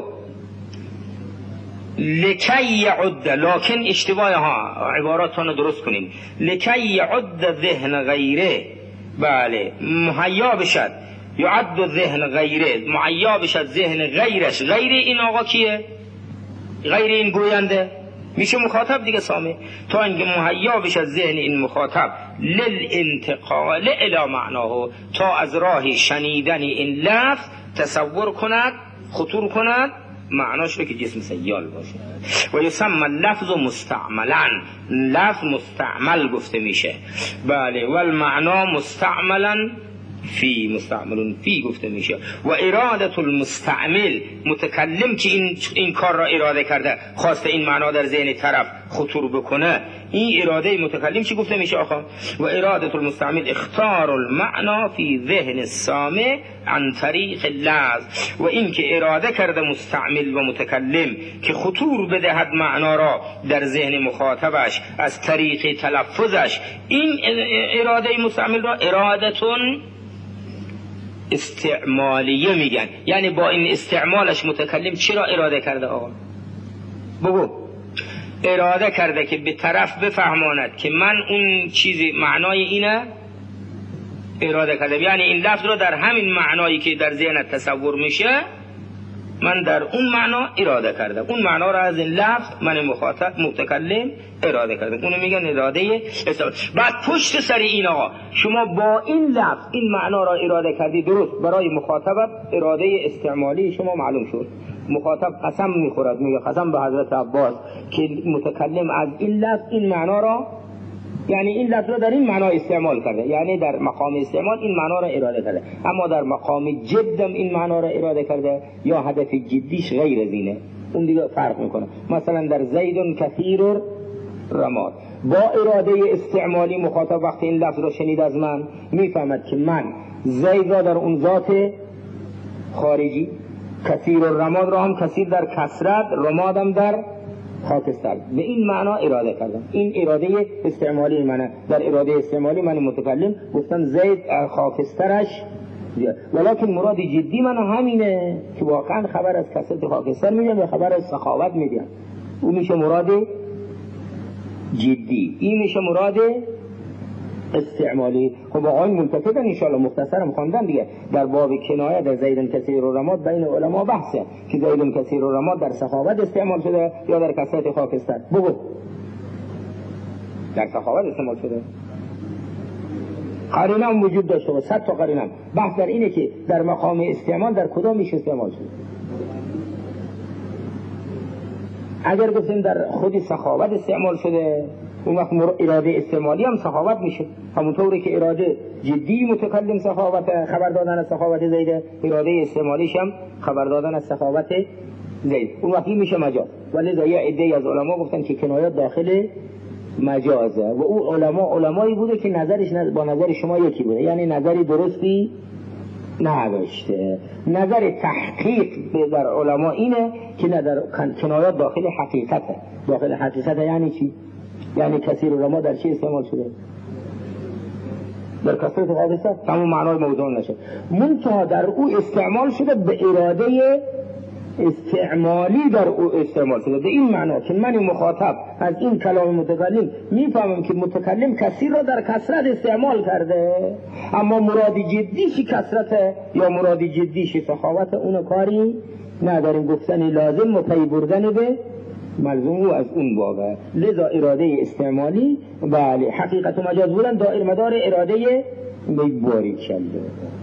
لکی یعد، لکن اشتباه، ها عباراتونو درست کنین. لکی یعد ذهن غیره، بله مهیا بشد، یعد ذهن غیره، مهیا بشد ذهن غیرش. غیر این آقا کیه؟ غیر این گوینده، میشه مخاطب دیگه سامع، تا اینکه مهیا بشه از ذهن این مخاطب للانتقال الی معناه، تا از راه شنیدن این لفظ تصور کند، خطور کند معناش رو که جسم سیال باشه. و یسمى اللفظ مستعملا، لفظ مستعمل گفته میشه. بله. و المعنا مستعملا فی، مستعمل فی گفته میشه. و اراده المستعمل، متکلم که این این کار را اراده کرده، خواسته این معنا در ذهن طرف خطور بکنه، این اراده متکلم چی گفته میشه آخه؟ و اراده المستعمل اختار المعنا فی ذهن السامع عن طریق اللفظ، و این که اراده کرده مستعمل و متکلم که خطور بدهد معنا را در ذهن مخاطبش از طریق تلفظش، این اراده مستعمل را ارادتون استعمالیه میگن. یعنی با این استعمالش متکلم چرا اراده کرده آقا؟ بگو. اراده کرده که به طرف بفهماند که من اون چیزی معنای اینه اراده کرده، یعنی این لفظ رو در همین معنایی که در ذهنت تصور میشه من در اون معنا اراده کردم، اون معنا رو از این لفظ من مخاطب متکلم اراده کردم، اونو میگن اراده استعمال. بعد پشت سر این آقا شما با این لفظ این معنا را اراده کردی، درست برای مخاطبت اراده استعمالی شما معلوم شد. مخاطب قسم میخورد، میگه قسم به حضرت عباس که متکلم از این لفظ این معنا را، یعنی این لفظ را در این معنا استعمال کرده، یعنی در مقام استعمال این معنا را اراده کرده، اما در مقام جدم این معنا را اراده کرده یا هدف جدیش غیر زینه، اون دیگه فرق میکنه. مثلا در زید کثیر رماد، با اراده استعمالی مخاطب وقتی این لفظ را شنید از من میفهمد که من زید را در اون ذات خارجی، کثیر الرماد را هم کثیر در کثرت، رمادم در خاکستر، به این معنا اراده کردم. این اراده استعمالی منه. در اراده استعمالی من متکلم گفتم زید خاکسترش، ولیکن مراد جدی من همینه که واقعا خبر از کثرت خاکستر میگم یا خبر از سخاوت میگم، اون میشه مراد جدی، این میشه مراد استعمالی. خب آقای ملتفتن انشاءالله مختصرم خواندن دیگه. در باب کنایه در زید کثیر و رماد بین علما بحثه که زید کثیر و رماد در سخاوت استعمال شده یا در کثرت خاکستر. بگو در سخاوت استعمال شده. قرینه هم وجود داشته و صد تا قرینه. بحث در اینه که در مقام استعمال در کدامش استعمال شده. اگر گفتیم در خودی سخاوت استعمال شده، اون وقت اراده استعمالی هم سخاوت میشه، همونطوری که اراده جدی متکلم سخاوت خبر دادن از سخاوت زیده، اراده استعمالیش هم خبر دادن از سخاوت زید، اون وقتی میشه مجاز. ولی یه عده‌ای از علما گفتن که کنایات داخل مجازه و او علما علمایی بوده که نظرش با نظر شما یکی بوده، یعنی نظری درستی نداشته. نظر تحقیق در علما اینه که نظر کنایات داخل حقیقته. داخل حقیقته یعنی چی؟ یعنی کثیر رما در چی استعمال شده؟ در کثرت حادثه، همون معنای موضوع نشه. منتها در او استعمال شده به اراده استعمالی، در او استعمال شده به این معنا که من مخاطب از این کلام متکلم میفهمم که متکلم کثیر را در کثرت استعمال کرده، اما مراد جدیشی کثرت یا مراد جدیشی سخاوت، اون کاری نداریم. گفتن لازم و پی بردن به ملزوم از اون بابه. لذا اراده استعمالی بله حقیقت و مجاز بودن دائر مدار اراده میباری کرده.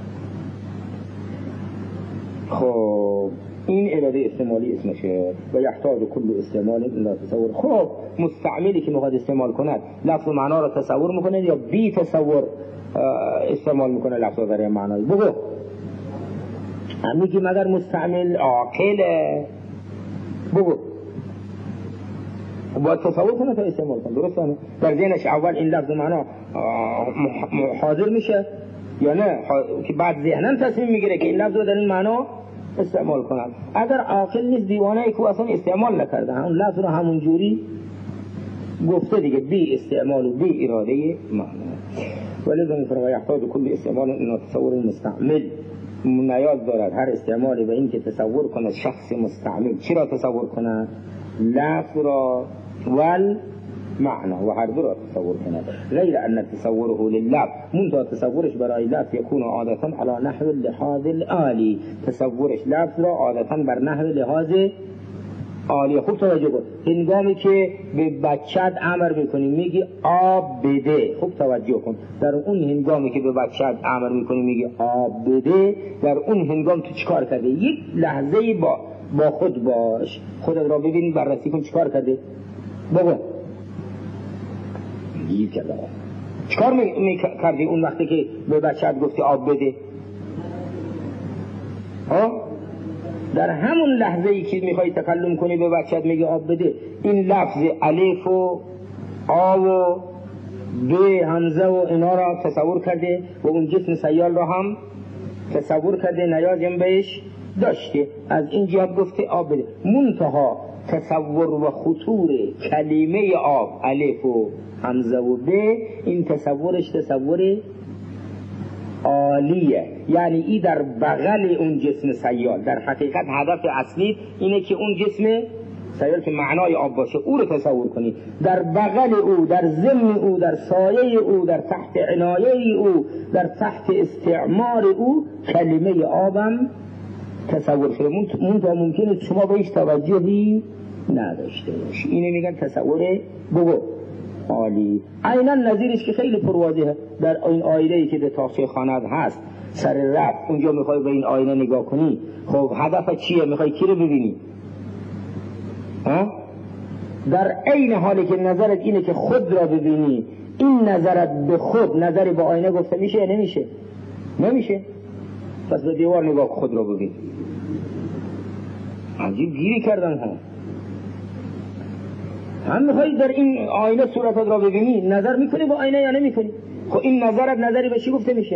خب این اراده استعمالی اسمشه و یحتاج کل استعمال الا تصور. خب مستعملی که میخواد استعمال کند لفظ و معنا را تصور میکنه یا بی تصور استعمال میکنه لفظ و برای معنایی؟ بگو میگی مگر مستعمل عاقله؟ بگو باید تصور کنه تا استعمال کنه، درست نه؟ در ذهنش اول این لفظ معنا حاضر میشه یا نه که بعد ذهنن تصمیم میگیره که این لفظ رو در این معنا استعمال کنن. اگر عاقل نیست دیوانه ای که اصلا استعمال نکرده همون لفظ رو همون جوری گفته دیگه، بی استعمال و بی اراده معنا. ولذا میفرما یحتاج کل استعمال این تصور مستعمل، نیاز دارد هر استعمالی به این که تصور کنه شخص مستعمل. چرا تصور کنه؟ لفظ را ول معنى و هر دو را تصور کنه، غیر ان تصوره لللفظ، منتها تصورش برای لفظ یکون عادتا على نحو لحاظ الآلی، تصورش لفظ را عادتا بر نحو لحاظ عالیه. خوب توجه کن، هنگامی که به بچت امر میکنی میگی آب بده، خوب توجه کن، در اون هنگامی که به بچت امر میکنی میگی آب بده، در اون هنگام تو چیکار کرده؟ یک لحظه با با خود باش، خودت را ببین، بررسی کن چیکار کرده. بگو گیر کرده، چیکار میکردی اون وقتی که به بچت گفتی آب بده؟ ها؟ در همون لحظه ای که میخوای تکلم کنی به بچت میگه آب بده، این لفظ الف و آ و ب همزه و اینا را تصور کرده و اون جسم سیال را هم تصور کرده، نیازم بهش داشته، از این جهت گفته آب بده. منتها تصور و خطور کلمه آب الف و همزه و ب، این تصورش تصور عالیه، یعنی ای در بغل اون جسم سیال. در حقیقت هدف اصلی اینه که اون جسم سیال که معنای آب باشه او رو تصور کنی، در بغل او، در ضمن او، در سایه او، در تحت عنایه او، در تحت استعمار او کلمه آبم تصور شده. منتها ممکنه شما بهش توجهی نداشته باشی. اینه میگن تصور بگو عالی. عیناً نظیرش که خیلی پرواضحه در این آینه‌ای که به تاقچه خانه‌ات هست، سر رفت اونجا میخوای به این آینه نگاه کنی، خب هدف چیه؟ میخوای کی رو ببینی؟ ها؟ در عین حالی که نظرت اینه که خود را ببینی، این نظرت به خود نظری به آینه گفته میشه یا نمیشه؟ نمیشه. پس به دیوار نگاه خود را ببین. عجیب گیری کردن ها. هم میخوایی در این آینه صورتت را ببینی، نظر میکنی با آینه یا نمیکنی؟ خب این نظرت نظری به چی گفته میشه؟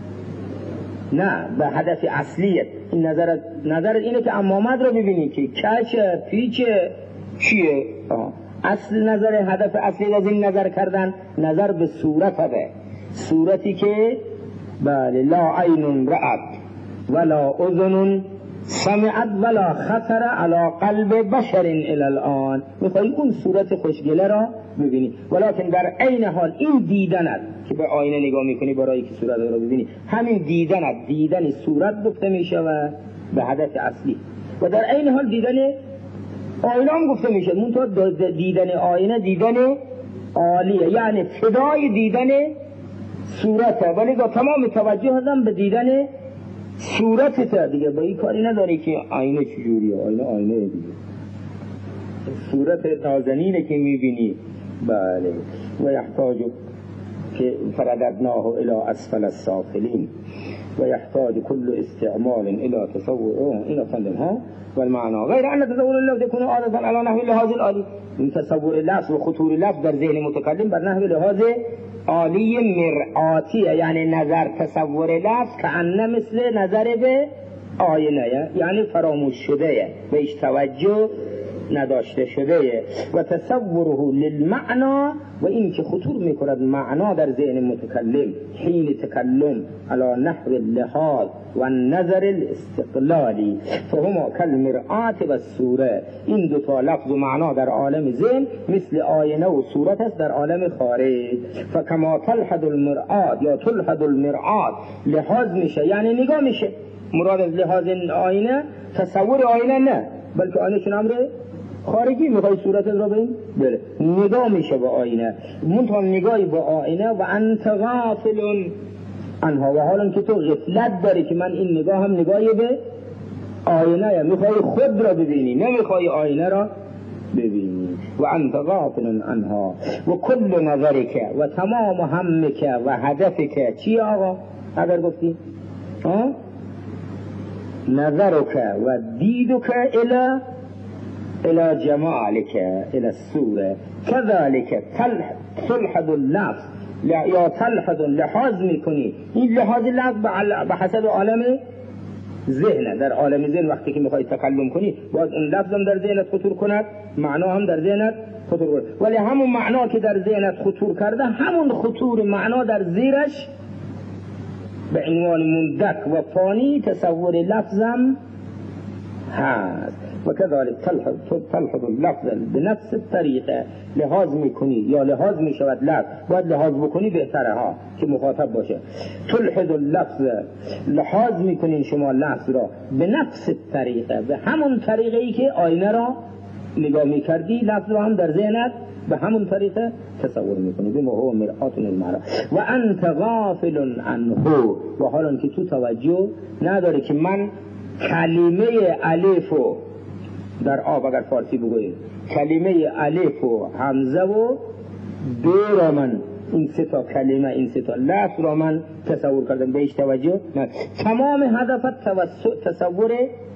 نه، به هدف اصلیت. این نظرت نظرت اینه که امامت را ببینی که کچه پیچه چیه. آه. اصل نظر، هدف اصلی از این نظر کردن نظر به صورت هده، صورتی که بله لا عین رأت ولا اذن سمعت ولا خطر علی قلب بشر الی الان. میخوایی اون صورت خوشگله را ببینی، ولیکن در عین حال این دیدنت که به آینه نگاه میکنی برای که صورت را ببینی، همین دیدنت دیدن صورت گفته میشه و به هدف اصلی، و در عین حال دیدن آینه هم گفته میشه. منتها دیدن آینه دیدن عالیه، یعنی فدای دیدن صورته، ولی با تمام توجه هستم به دیدن صورتته دیگه. با این کاری نداری که آینه چجوریه، آینه آینه دیگه، صورت نازنینه که میبینی. بله. و یحتاج که فرددناه الى اسفل السافلین و یحتاج کل استعمال الى تصور این فندم ها و المعنى غیر ان تصور اللفظ يكون عادة على نحو لحاظ العالی. این تصور لفظ و خطور لفظ در ذهن متکلم بر نحو لحاظ عالی مرآتیه، یعنی نظر تصور لفظ که انه مثل نظر به آینه، یعنی فراموش شده، بهش توجه نداشته شده. و تصوره للمعنا، و این که خطور میکند معنا در ذهن متکلم حین تکلم على نحو اللحاظ و نظر الاستقلالی، فهما کالمرآت و الصوره. این دو تا لفظ و معنا در عالم ذهن مثل آینه و صورت است در عالم خارج. فکما تلحظ المرآت یا تلحظ المرآت، لحاظ میشه یعنی نگاه میشه. مراد از لحاظ آینه تصور آینه نه، بلکه آینه چون امر خارجی. میخوای صورتت را ببین، بله نگاه میشه با آینه، منتها نگاهی با آینه و انت غافل عنها، و حالا که تو غفلت داری که من این نگاه هم نگاهی به آینه، میخوای خود را ببینی نمیخوای آینه را ببینی. و انت غافل عنها و کل نظرک و تمام همک و هدفک چی آقا؟ اگر گفتی ها نظرک و دیدک الی الى جمالك الى الصوره كذلك تلحظ اللفظ یا تلحظ لحاظ میکنی. این لحاظ لفظ به حسب عالم ذهن، در عالم ذهن وقتی که میخوای تکلم کنی باید اون لفظ هم در ذهنت خطور کند، معنا هم در ذهنت خطور کند، ولی همون معنا که در ذهنت خطور کرده همون خطور معنا در زیرش به عنوان مندک و فانی تصور لفظم هست. و كذلك تلحظ اللفظ بنفس الطریقه، لحاظ میکنی یا لحاظ میشود لفظ، باید لحاظ بکنی بهتره ها که مخاطب باشه. تلحظ اللفظ، لحاظ میکنین شما لفظ را، بنفس الطریقه، به همون طریقه ای که آینه را نگاه میکردی لفظ رو هم در ذهنت به همون طریقه تصور میکنی. به هو مرآت المرء و انت غافل عنه، و حالا که تو توجه نداری که من کلمه الفو در آب اگر فارسی بگوییم کلمه الف و حمزه و دو را من این سه تا کلمه این سه تا لفظ را من تصور کردم بهش توجه نه. تمام هدفت تصور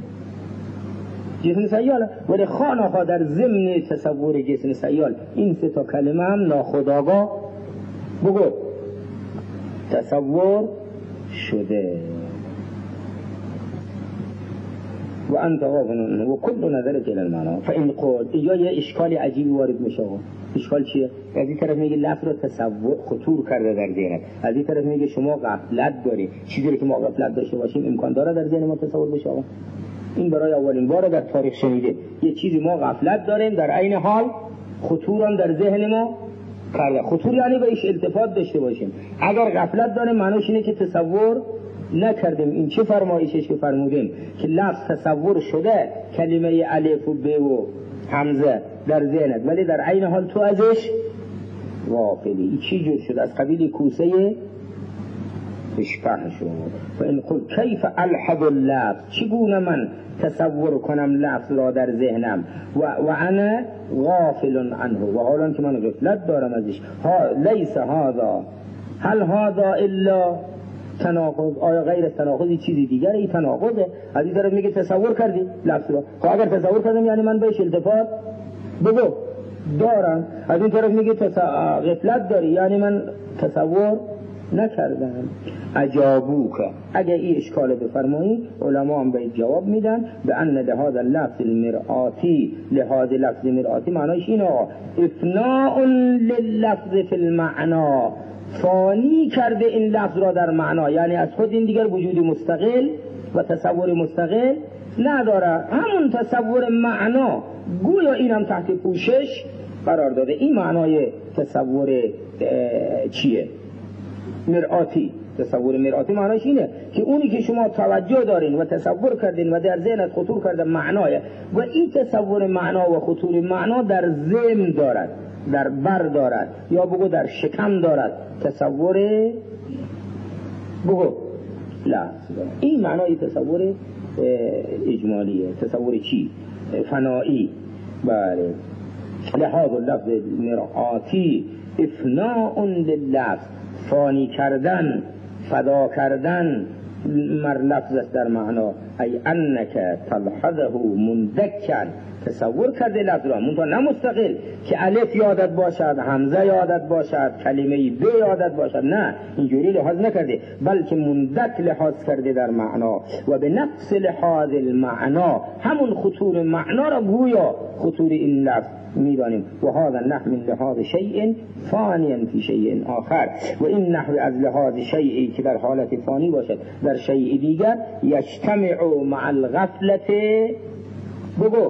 جسم سیال ولی خانه در ضمن تصور جسم سیال این سه تا کلمه هم ناخودآگاه بگو تصور شده. و انت غافل و کل نظرت الى المعنى فان قول اینجا یه اشکال عجیبی وارد میشه. اشکال چیه؟ از این طرف میگه لفظ رو تصور خطور کرده در ذهنت، از این طرف میگه شما غفلت داری. چیزی که ما غفلت داشته باشیم امکان داره در ذهن ما تصور بشه؟ این برای اولین بار در تاریخ شنیده یه چیزی ما غفلت داریم در عین حال خطورم در ذهن ما کرده. خطور یعنی بهش التفات داشته باشیم. اگر غفلت داریم معنیش اینه که تصور نکردیم. این چه فرمایشش که فرمودیم که لفظ تصور شده کلمه الف و ب و حمزه در ذهنت ولی در عین حال تو ازش غافلی. این چی جور شد؟ از قبیل کوسه اشبه شد. فإن قل کیف الحظ اللفظ، چگونه من تصور کنم لفظ را در ذهنم و و انا غافل عنه و حالا که من غفلت دارم ازش. ها لیس هذا هل هذا الا تناقض، آیا غیر از تناقضی چیزی دیگره؟ این تناقضه. از این طرف میگه تصور کردی لفظ را، خب اگر تصور کردم یعنی من بهش التفات بگو دارم. از این طرف میگه تص... غفلت داری یعنی من تصور نکردم. اجابوک، اگه این اشکال بفرمایی علما هم باید جواب میدن به ان لهذا اللفظ المرآتی، لهذا لفظ مرآتی معنیش اینه افناء لللفظ فی المعنا، فانی کرده این لفظ را در معنا، یعنی از خود این دیگر وجود مستقل و تصور مستقل نداره. همون تصور معنا گویا اینم تحت پوشش قرار داده. این معنای تصور چیه؟ مرآتی. تصور مرآتی معناش اینه که اونی که شما توجه دارین و تصور کردین و در ذهنت خطور کرده معنای و این تصور معنا و خطور معنا در ذهن دارد، در بر دارد یا بگو در شکم دارد تصور بگو لفظ. این معنای تصور اجمالیه. تصور چی؟ فنایی. بله. لهذا اللفظ مرآتی افناء لللفظ، فانی کردن، فدا کردن مر لفظ است در معنا. ای انک تلحظه مندکن، تصور کرده لفظ را منتها نه مستقل که الف یادت باشد، حمزه یادت باشد، کلمه ب یادت باشد، نه اینجوری لحاظ نکرده بلکه مندک لحاظ کرده در معنا و به نفس لحاظ المعنا همون خطور معنا را گویا خطور این لفظ میدانیم. و هذا النحو من لحاظ شیء فانی فی شیء آخر، و این نحو از لحاظ شیئی که در حالت فانی باشد در شیء دیگر یجتمع مع الغفلت بگو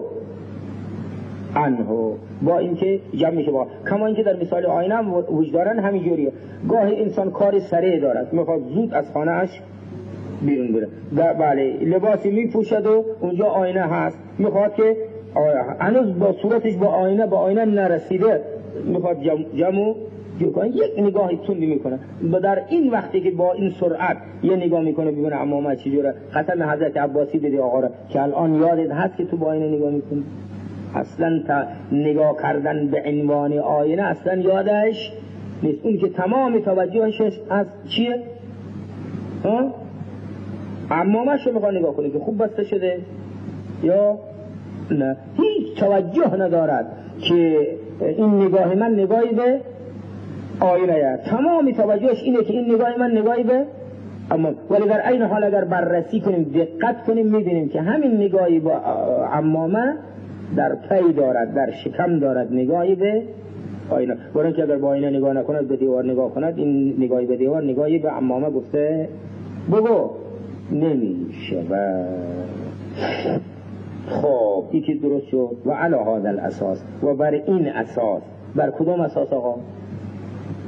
عنه، با اینکه جمع میشه با کما اینکه در مثال آینه هم وجدارن همینجوریه. گاهی انسان کار سریع دارد میخواد زود از خانه اش بیرون بره، بله لباسی میپوشد و اونجا آینه هست میخواد که هنوز با صورتش با آینه با آینه نرسیده میخواد جمع جمع کنه، یک نگاهی تندی میکنه. در این وقتی که با این سرعت یه نگاه میکنه ببینه عمامه چجوره، ختم حضرت عباسی بده آقا را که الان یادت هست که تو با آینه نگاه میکنی. اصلا تا نگاه کردن به عنوان آینه اصلا یادش نیست. اون که تمام توجهش از چیه؟ ها؟ عمامش رو میخواد نگاه کنه که خوب بسته شده یا نه، هیچ توجه ندارد که این نگاه من نگاهی به آینه، تمام توجهش اینه که این نگاه من نگاهی به اما. ولی در این حال اگر بررسی کنیم دقت کنیم میبینیم که همین نگاهی با عمامه در پی دارد، در شکم دارد نگاهی به آینه. برای که اگر با آینه نگاه نکند به دیوار نگاه کند، این نگاهی به دیوار نگاهی به عمامه گفته بگو نمیشه. و خب این که درست شد. و علی هذا الاساس، و بر این اساس، بر کدام اساس آقا؟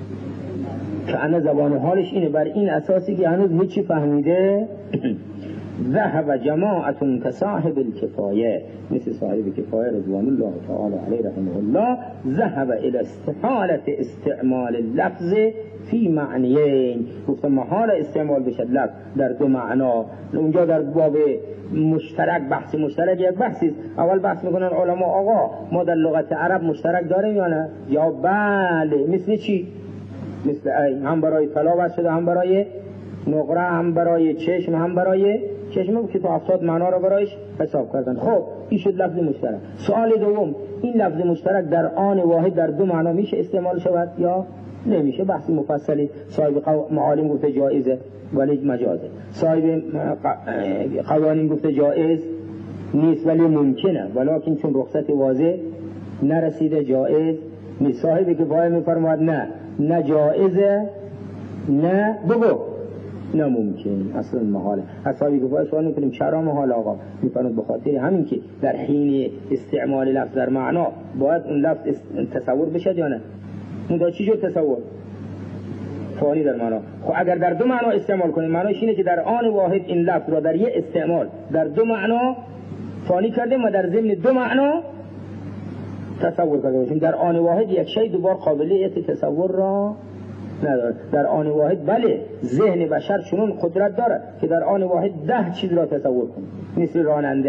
که انا زبان حالش اینه بر این اساسی که هنوز هیچی فهمیده ذهب جماعة كصاحب الكفایه، مثل صاحب کفایه رضوان الله تعالی علیه رحمه الله، ذهب الى استحالة استعمال اللفظ فی معنیین، گفتم محال استعمال بشد لفظ در دو معنا. اونجا در باب مشترک، بحث مشترک یک بحثی است. اول بحث میکنن علما آقا ما در لغت عرب مشترک داریم یا نه؟ یا بله. مثل چی؟ مثل ای، هم برای طلا بحث شده، هم برای نقره، هم برای چشم، هم برای چشم که تو هفتاد معنا رو برایش حساب کردن. خب این شد لفظ مشترک. سوال دوم، این لفظ مشترک در آن واحد در دو معنا میشه استعمال شود یا نمیشه؟ بحث مفصلی. صاحب معالم گفته جایزه ولی مجازه، صاحب قوانین گفته جایز نیست ولی ممکنه، ولکن چون رخصت واضح نرسیده جایز نیست. صاحب کفایه میفرماد نه نه جایزه نه بگو نه ممکن، اصلا محاله. از صاحب کفایه سوال میکنیم چرا محال آقا؟ میفرماد بخاطر همین که در حین استعمال لفظ در معنا باید اون لفظ تصور بشه یا نه؟ اون دا چی شد تصور؟ فانی در معنا. خب اگر در دو معنا استعمال کنیم، معناش اینه که در آن واحد این لفظ را در یک استعمال در دو معنا فانی کردیم و در ضمن دو معنا تصور کرده باشیم. در آن واحد یک شی دوبار قابلیت تصور را نداره. در آن واحد بله ذهن بشر چنون قدرت داره که در آن واحد ده چیز را تصور کنه، مثل راننده.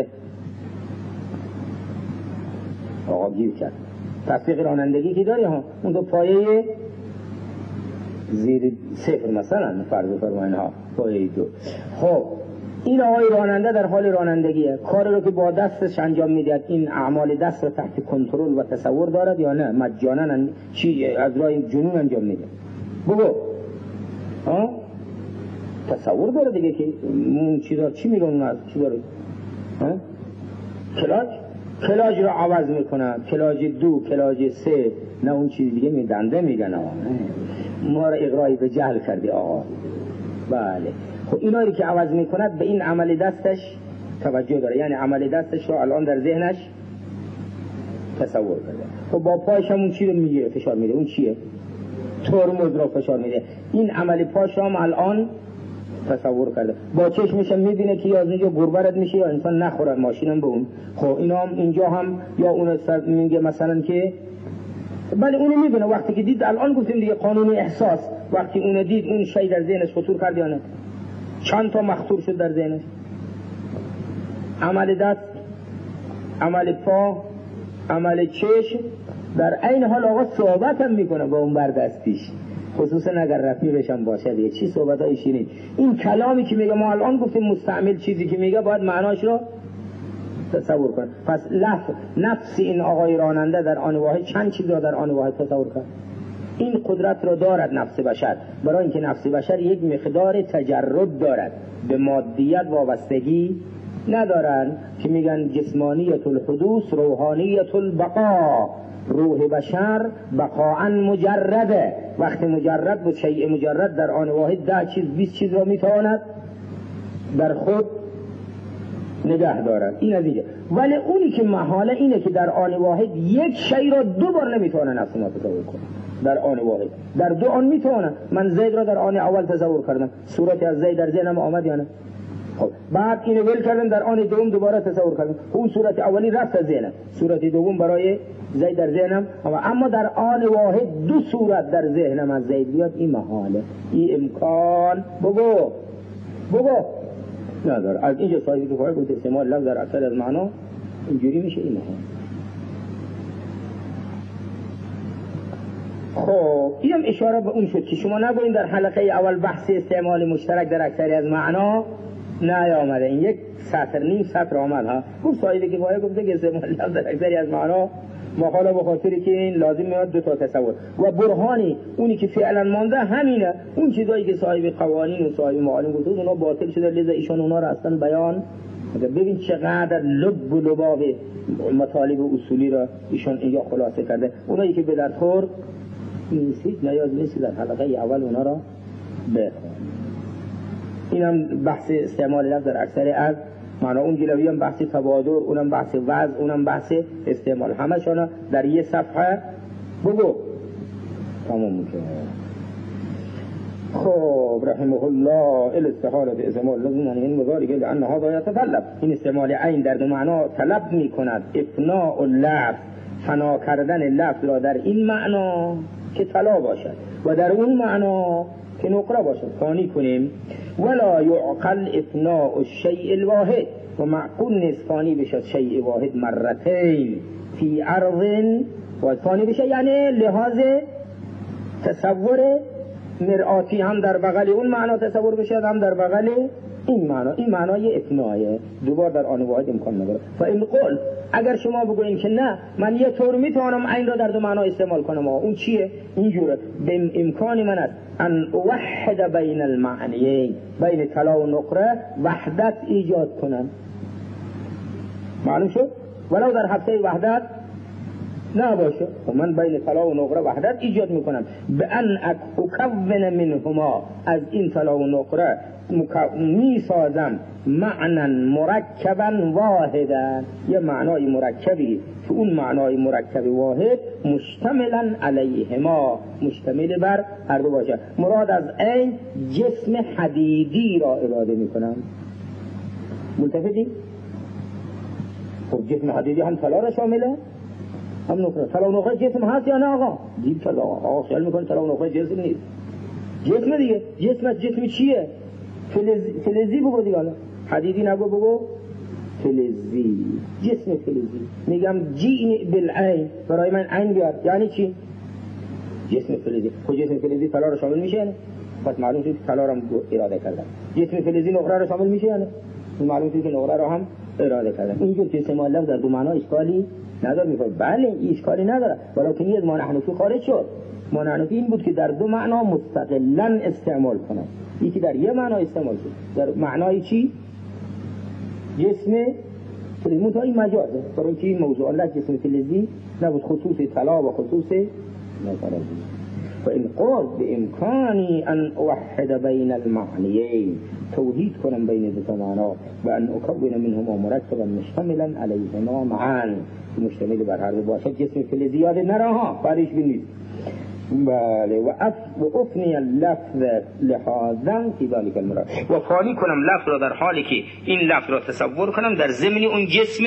آقا گیر کرد تطبیق رانندگی که داری ها، اون دو پایه زیر صفر مثلا فرض فرمایین ها، پایه دو. خب این آقای راننده در حال رانندگیه، کار رو که با دستش انجام میدهد این اعمال دست رو تحت کنترل و تصور دارد یا نه؟ مجانا چی از راه جنون انجام میده؟ بگو ها تصور داره دیگه که اون چیزا چی میگن، اون از چی داره ها؟ کلاج کلاج رو عوض میکنه، کلاج دو کلاج سه، نه اون چیز دیگه میدنده میگن آقا ما رو اغرایی به جهل کردی آقا. بله خب اینایی که عوض میکند به این عمل دستش توجه داره، یعنی عمل دستش رو الان در ذهنش تصور کرده. خب با پایش هم اون چی رو میگیره فشار میده، اون چیه؟ ترمز رو فشار میده. این عمل پاش رو هم الان تصور کرده. با چشمش هم میبینه که یا از اینجا گربرت میشه یا انسان نخورد ماشینم به اون. خب اینا هم اینجا هم یا اون میگه مثلا که بله اونو میبینه. وقتی که دید الان گفتیم دیگه قانون احساس، وقتی اونو دید اون شی در ذهنش خطور کرد یا نه؟ چند تا مخطور شد در ذهنش؟ عمل دست، عمل پا، عمل چشم، در عین حال آقا صحبت هم میکنه با اون بردستیش، خصوصا اگر رفیقش هم باشه دیگه. چی صحبت های شیرین. این کلامی که میگه ما الان گفتیم مستعمل چیزی که میگه باید معناش رو تصور کن. پس لفظ نفس این آقای راننده در آن واحد چند چیز را در آن واحد تصور کرد. این قدرت را دارد نفس بشر، برای اینکه نفس بشر یک مقدار تجرد دارد، به مادیت وابستگی ندارن که میگن جسمانیت الحدوث روحانیت البقا. روح بشر بقاعا مجرده، وقتی مجرد بود شیء مجرد در آن واحد ده چیز بیست چیز را میتواند در خود نگه دارد. این از اینجا. ولی اونی که محاله اینه که در آن واحد یک شی را دو بار نمیتونه نفس ما تصور کنه. در آن واحد در دو آن میتونه. من زید را در آن اول تصور کردم، صورت از زید در ذهنم آمد یا نه؟ خب بعد اینو ول کردم در آن دوم دوباره تصور کردم، اون صورت اولی رفت از ذهنم، صورت دوم برای زید در ذهنم، اما در آن واحد دو صورت در ذهنم از زید بیاد، این محاله، این امکان بگو بگو نداره. از اینجا صاحبی که فاید گفت استعمال لفظ در اثر از معنا اینجوری میشه. این محاله. خب اینم اشاره به اون شد که شما نگوین در حلقه اول بحث استعمال مشترک در اکثری از معنا نیامده. این یک سطر نیم سطر آمد ها. گفت صاحبی که فاید گفته که استعمال لفظ در اکثری از معنا مقاله به خاطری که این لازم میاد دو تا تصور و برهانی اونی که فعلا مانده همینه. اون چیزایی که صاحب قوانین و صاحب معالم گفته اونا باطل شده، لذا ایشان اونا رو اصلا بیان. ببین چقدر لب و لباب مطالب اصولی را ایشان اینجا خلاصه کرده. اونایی که به در خور نیستید نیاز نیست در حلقه اول اونا را بخونید. اینم بحث استعمال لفظ در اکثر از معنا. اون جلوی هم بحث تبادر، اونم بحث وضع، اونم بحث استعمال، همه شانا در یه صفحه بگو تمام میشه. خب رحمه الله الاستحاله استعمال لازم این مضاری که لأن هذا يتطلب، این استعمال عین در دو معنا طلب میکند افناء اللفظ، فنا کردن لفظ را در این معنا که طلا باشد و در اون معنا که نقره باشد فانی کنیم. ولا يعقل افناء الشيء الواحد، و معقول نیست فانی بشد شیء واحد مرتين فی عرض، و فانی بشه یعنی لحاظ تصور مرآتی هم در بغل اون معنا تصور بشه هم در بغل این معنا. این معنای افنایه، دوبار در آن واحد امکان نداره. فإن قل، اگر شما بگوین که نه من یه طور میتونم عین را در دو معنا استعمال کنم، اون چیه؟ اینجوره به امکان من است ان اوحد بین المعنیین، بین طلا و نقره وحدت ایجاد کنم. معلوم شد؟ ولو در هفته وحدت نباشه و من بین طلا و نقره وحدت ایجاد میکنم به ان اکون منهما، از این طلا و نقره میسازم معنا مرکبا واحدا، یه معنای مرکبی که اون معنای مرکب واحد مشتملا علیهما، مشتمل بر هر دو باشه. مراد از این جسم حدیدی را اراده میکنم. ملتفتی؟ خب جسم حدیدی هم طلا را شامله هم نقره. طلا و نقره جسم هست یا نه آقا؟ دید طلا آقا خیال میکنه طلا و نقره جسم نیست. جسم دیگه. جسم جسم چیه؟ فلزی, فلزی بگو دیگه. حالا حدیدی نگو بگو فلزی، جسم فلزی. میگم جینی بالعین، برای من عین بیار. یعنی چی؟ جسم فلزی. خب جسم فلزی طلا رو شامل میشه نه؟ پس معلوم شد طلا رو هم اراده کردن. جسم فلزی نقره رو شامل میشه نه؟ معلوم شد که نقره رو هم اراده کردن. اینجور که استعمال لفظ در دو معنا اشکالی نداره. میگه بله اشکالی نداره، ولی از معنی حنفی خارج شد. معنی حنفی این بود که در دو معنا مستقلا استعمال کنه. یکی در یه معنا استعمال کنه، در معنای چی؟ جسم فلزی. منتها این مجازه، برای اینکه این موضوع الله جسم فلزی نبود، خصوص طلا و خصوص نظر. فإن قال بإمكاني أن أوحد بين المعنيين، توحید کنم بین دو معنا و ان اکون منهما مرکبا مشتملا علیهما معا، مشتمل بر هر دو باشد. جسم فلزی یاد نراها فرش بینید. بله و اف و افنی اللفظ لحاظا فی ذلک المراد، و فانی کنم لفظ را در حالی که این لفظ را تصور کنم در ضمن اون جسم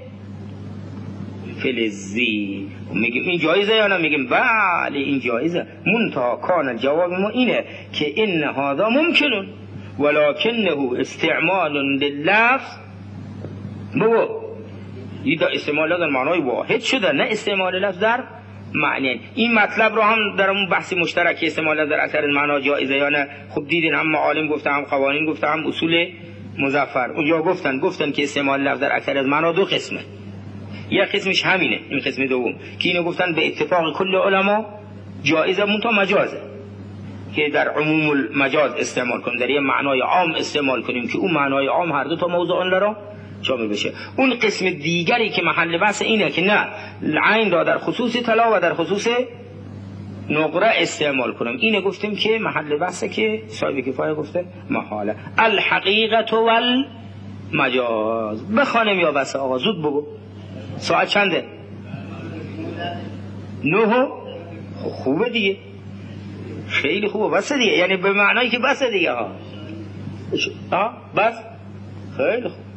فلزی. میگیم این جایزه یا نه؟ میگیم بله این جایزه. منتها کان جواب ما اینه که ان هذا ممکنون ولكنه استعمال لللفظ. بگو این استعمال در معنای واحد شده، نه استعمال لفظ در معنی. این مطلب رو هم در اون بحث مشترک استعمال در اثر معنا جایزه یا نه. خب دیدین هم معالم گفته، هم قوانین گفته، هم اصول مظفر. اونجا گفتن گفتن که استعمال لفظ در اثر معنا دو قسمه. یک قسمش همینه، این قسم دوم که اینو گفتن به اتفاق کل علما جایزه، منتها مجازه که در عموم المجاز استعمال کنیم، در یه معنای عام استعمال کنیم که اون معنای عام هر دو تا موضوع آن را شامل بشه. اون قسم دیگری که محل بحث اینه که نه عین را در خصوص طلا و در خصوص نقره استعمال کنیم. اینه گفتیم که محل بحثه که صاحب کفایه گفته محاله الحقیقت والمجاز. بخوانم یا بس آقا زود بگو ساعت چنده؟ نه. خوبه دیگه، خیلی خوبه، بس دیگه، یعنی به معنایی که بس دیگه ها. آه بس خیلی خوب.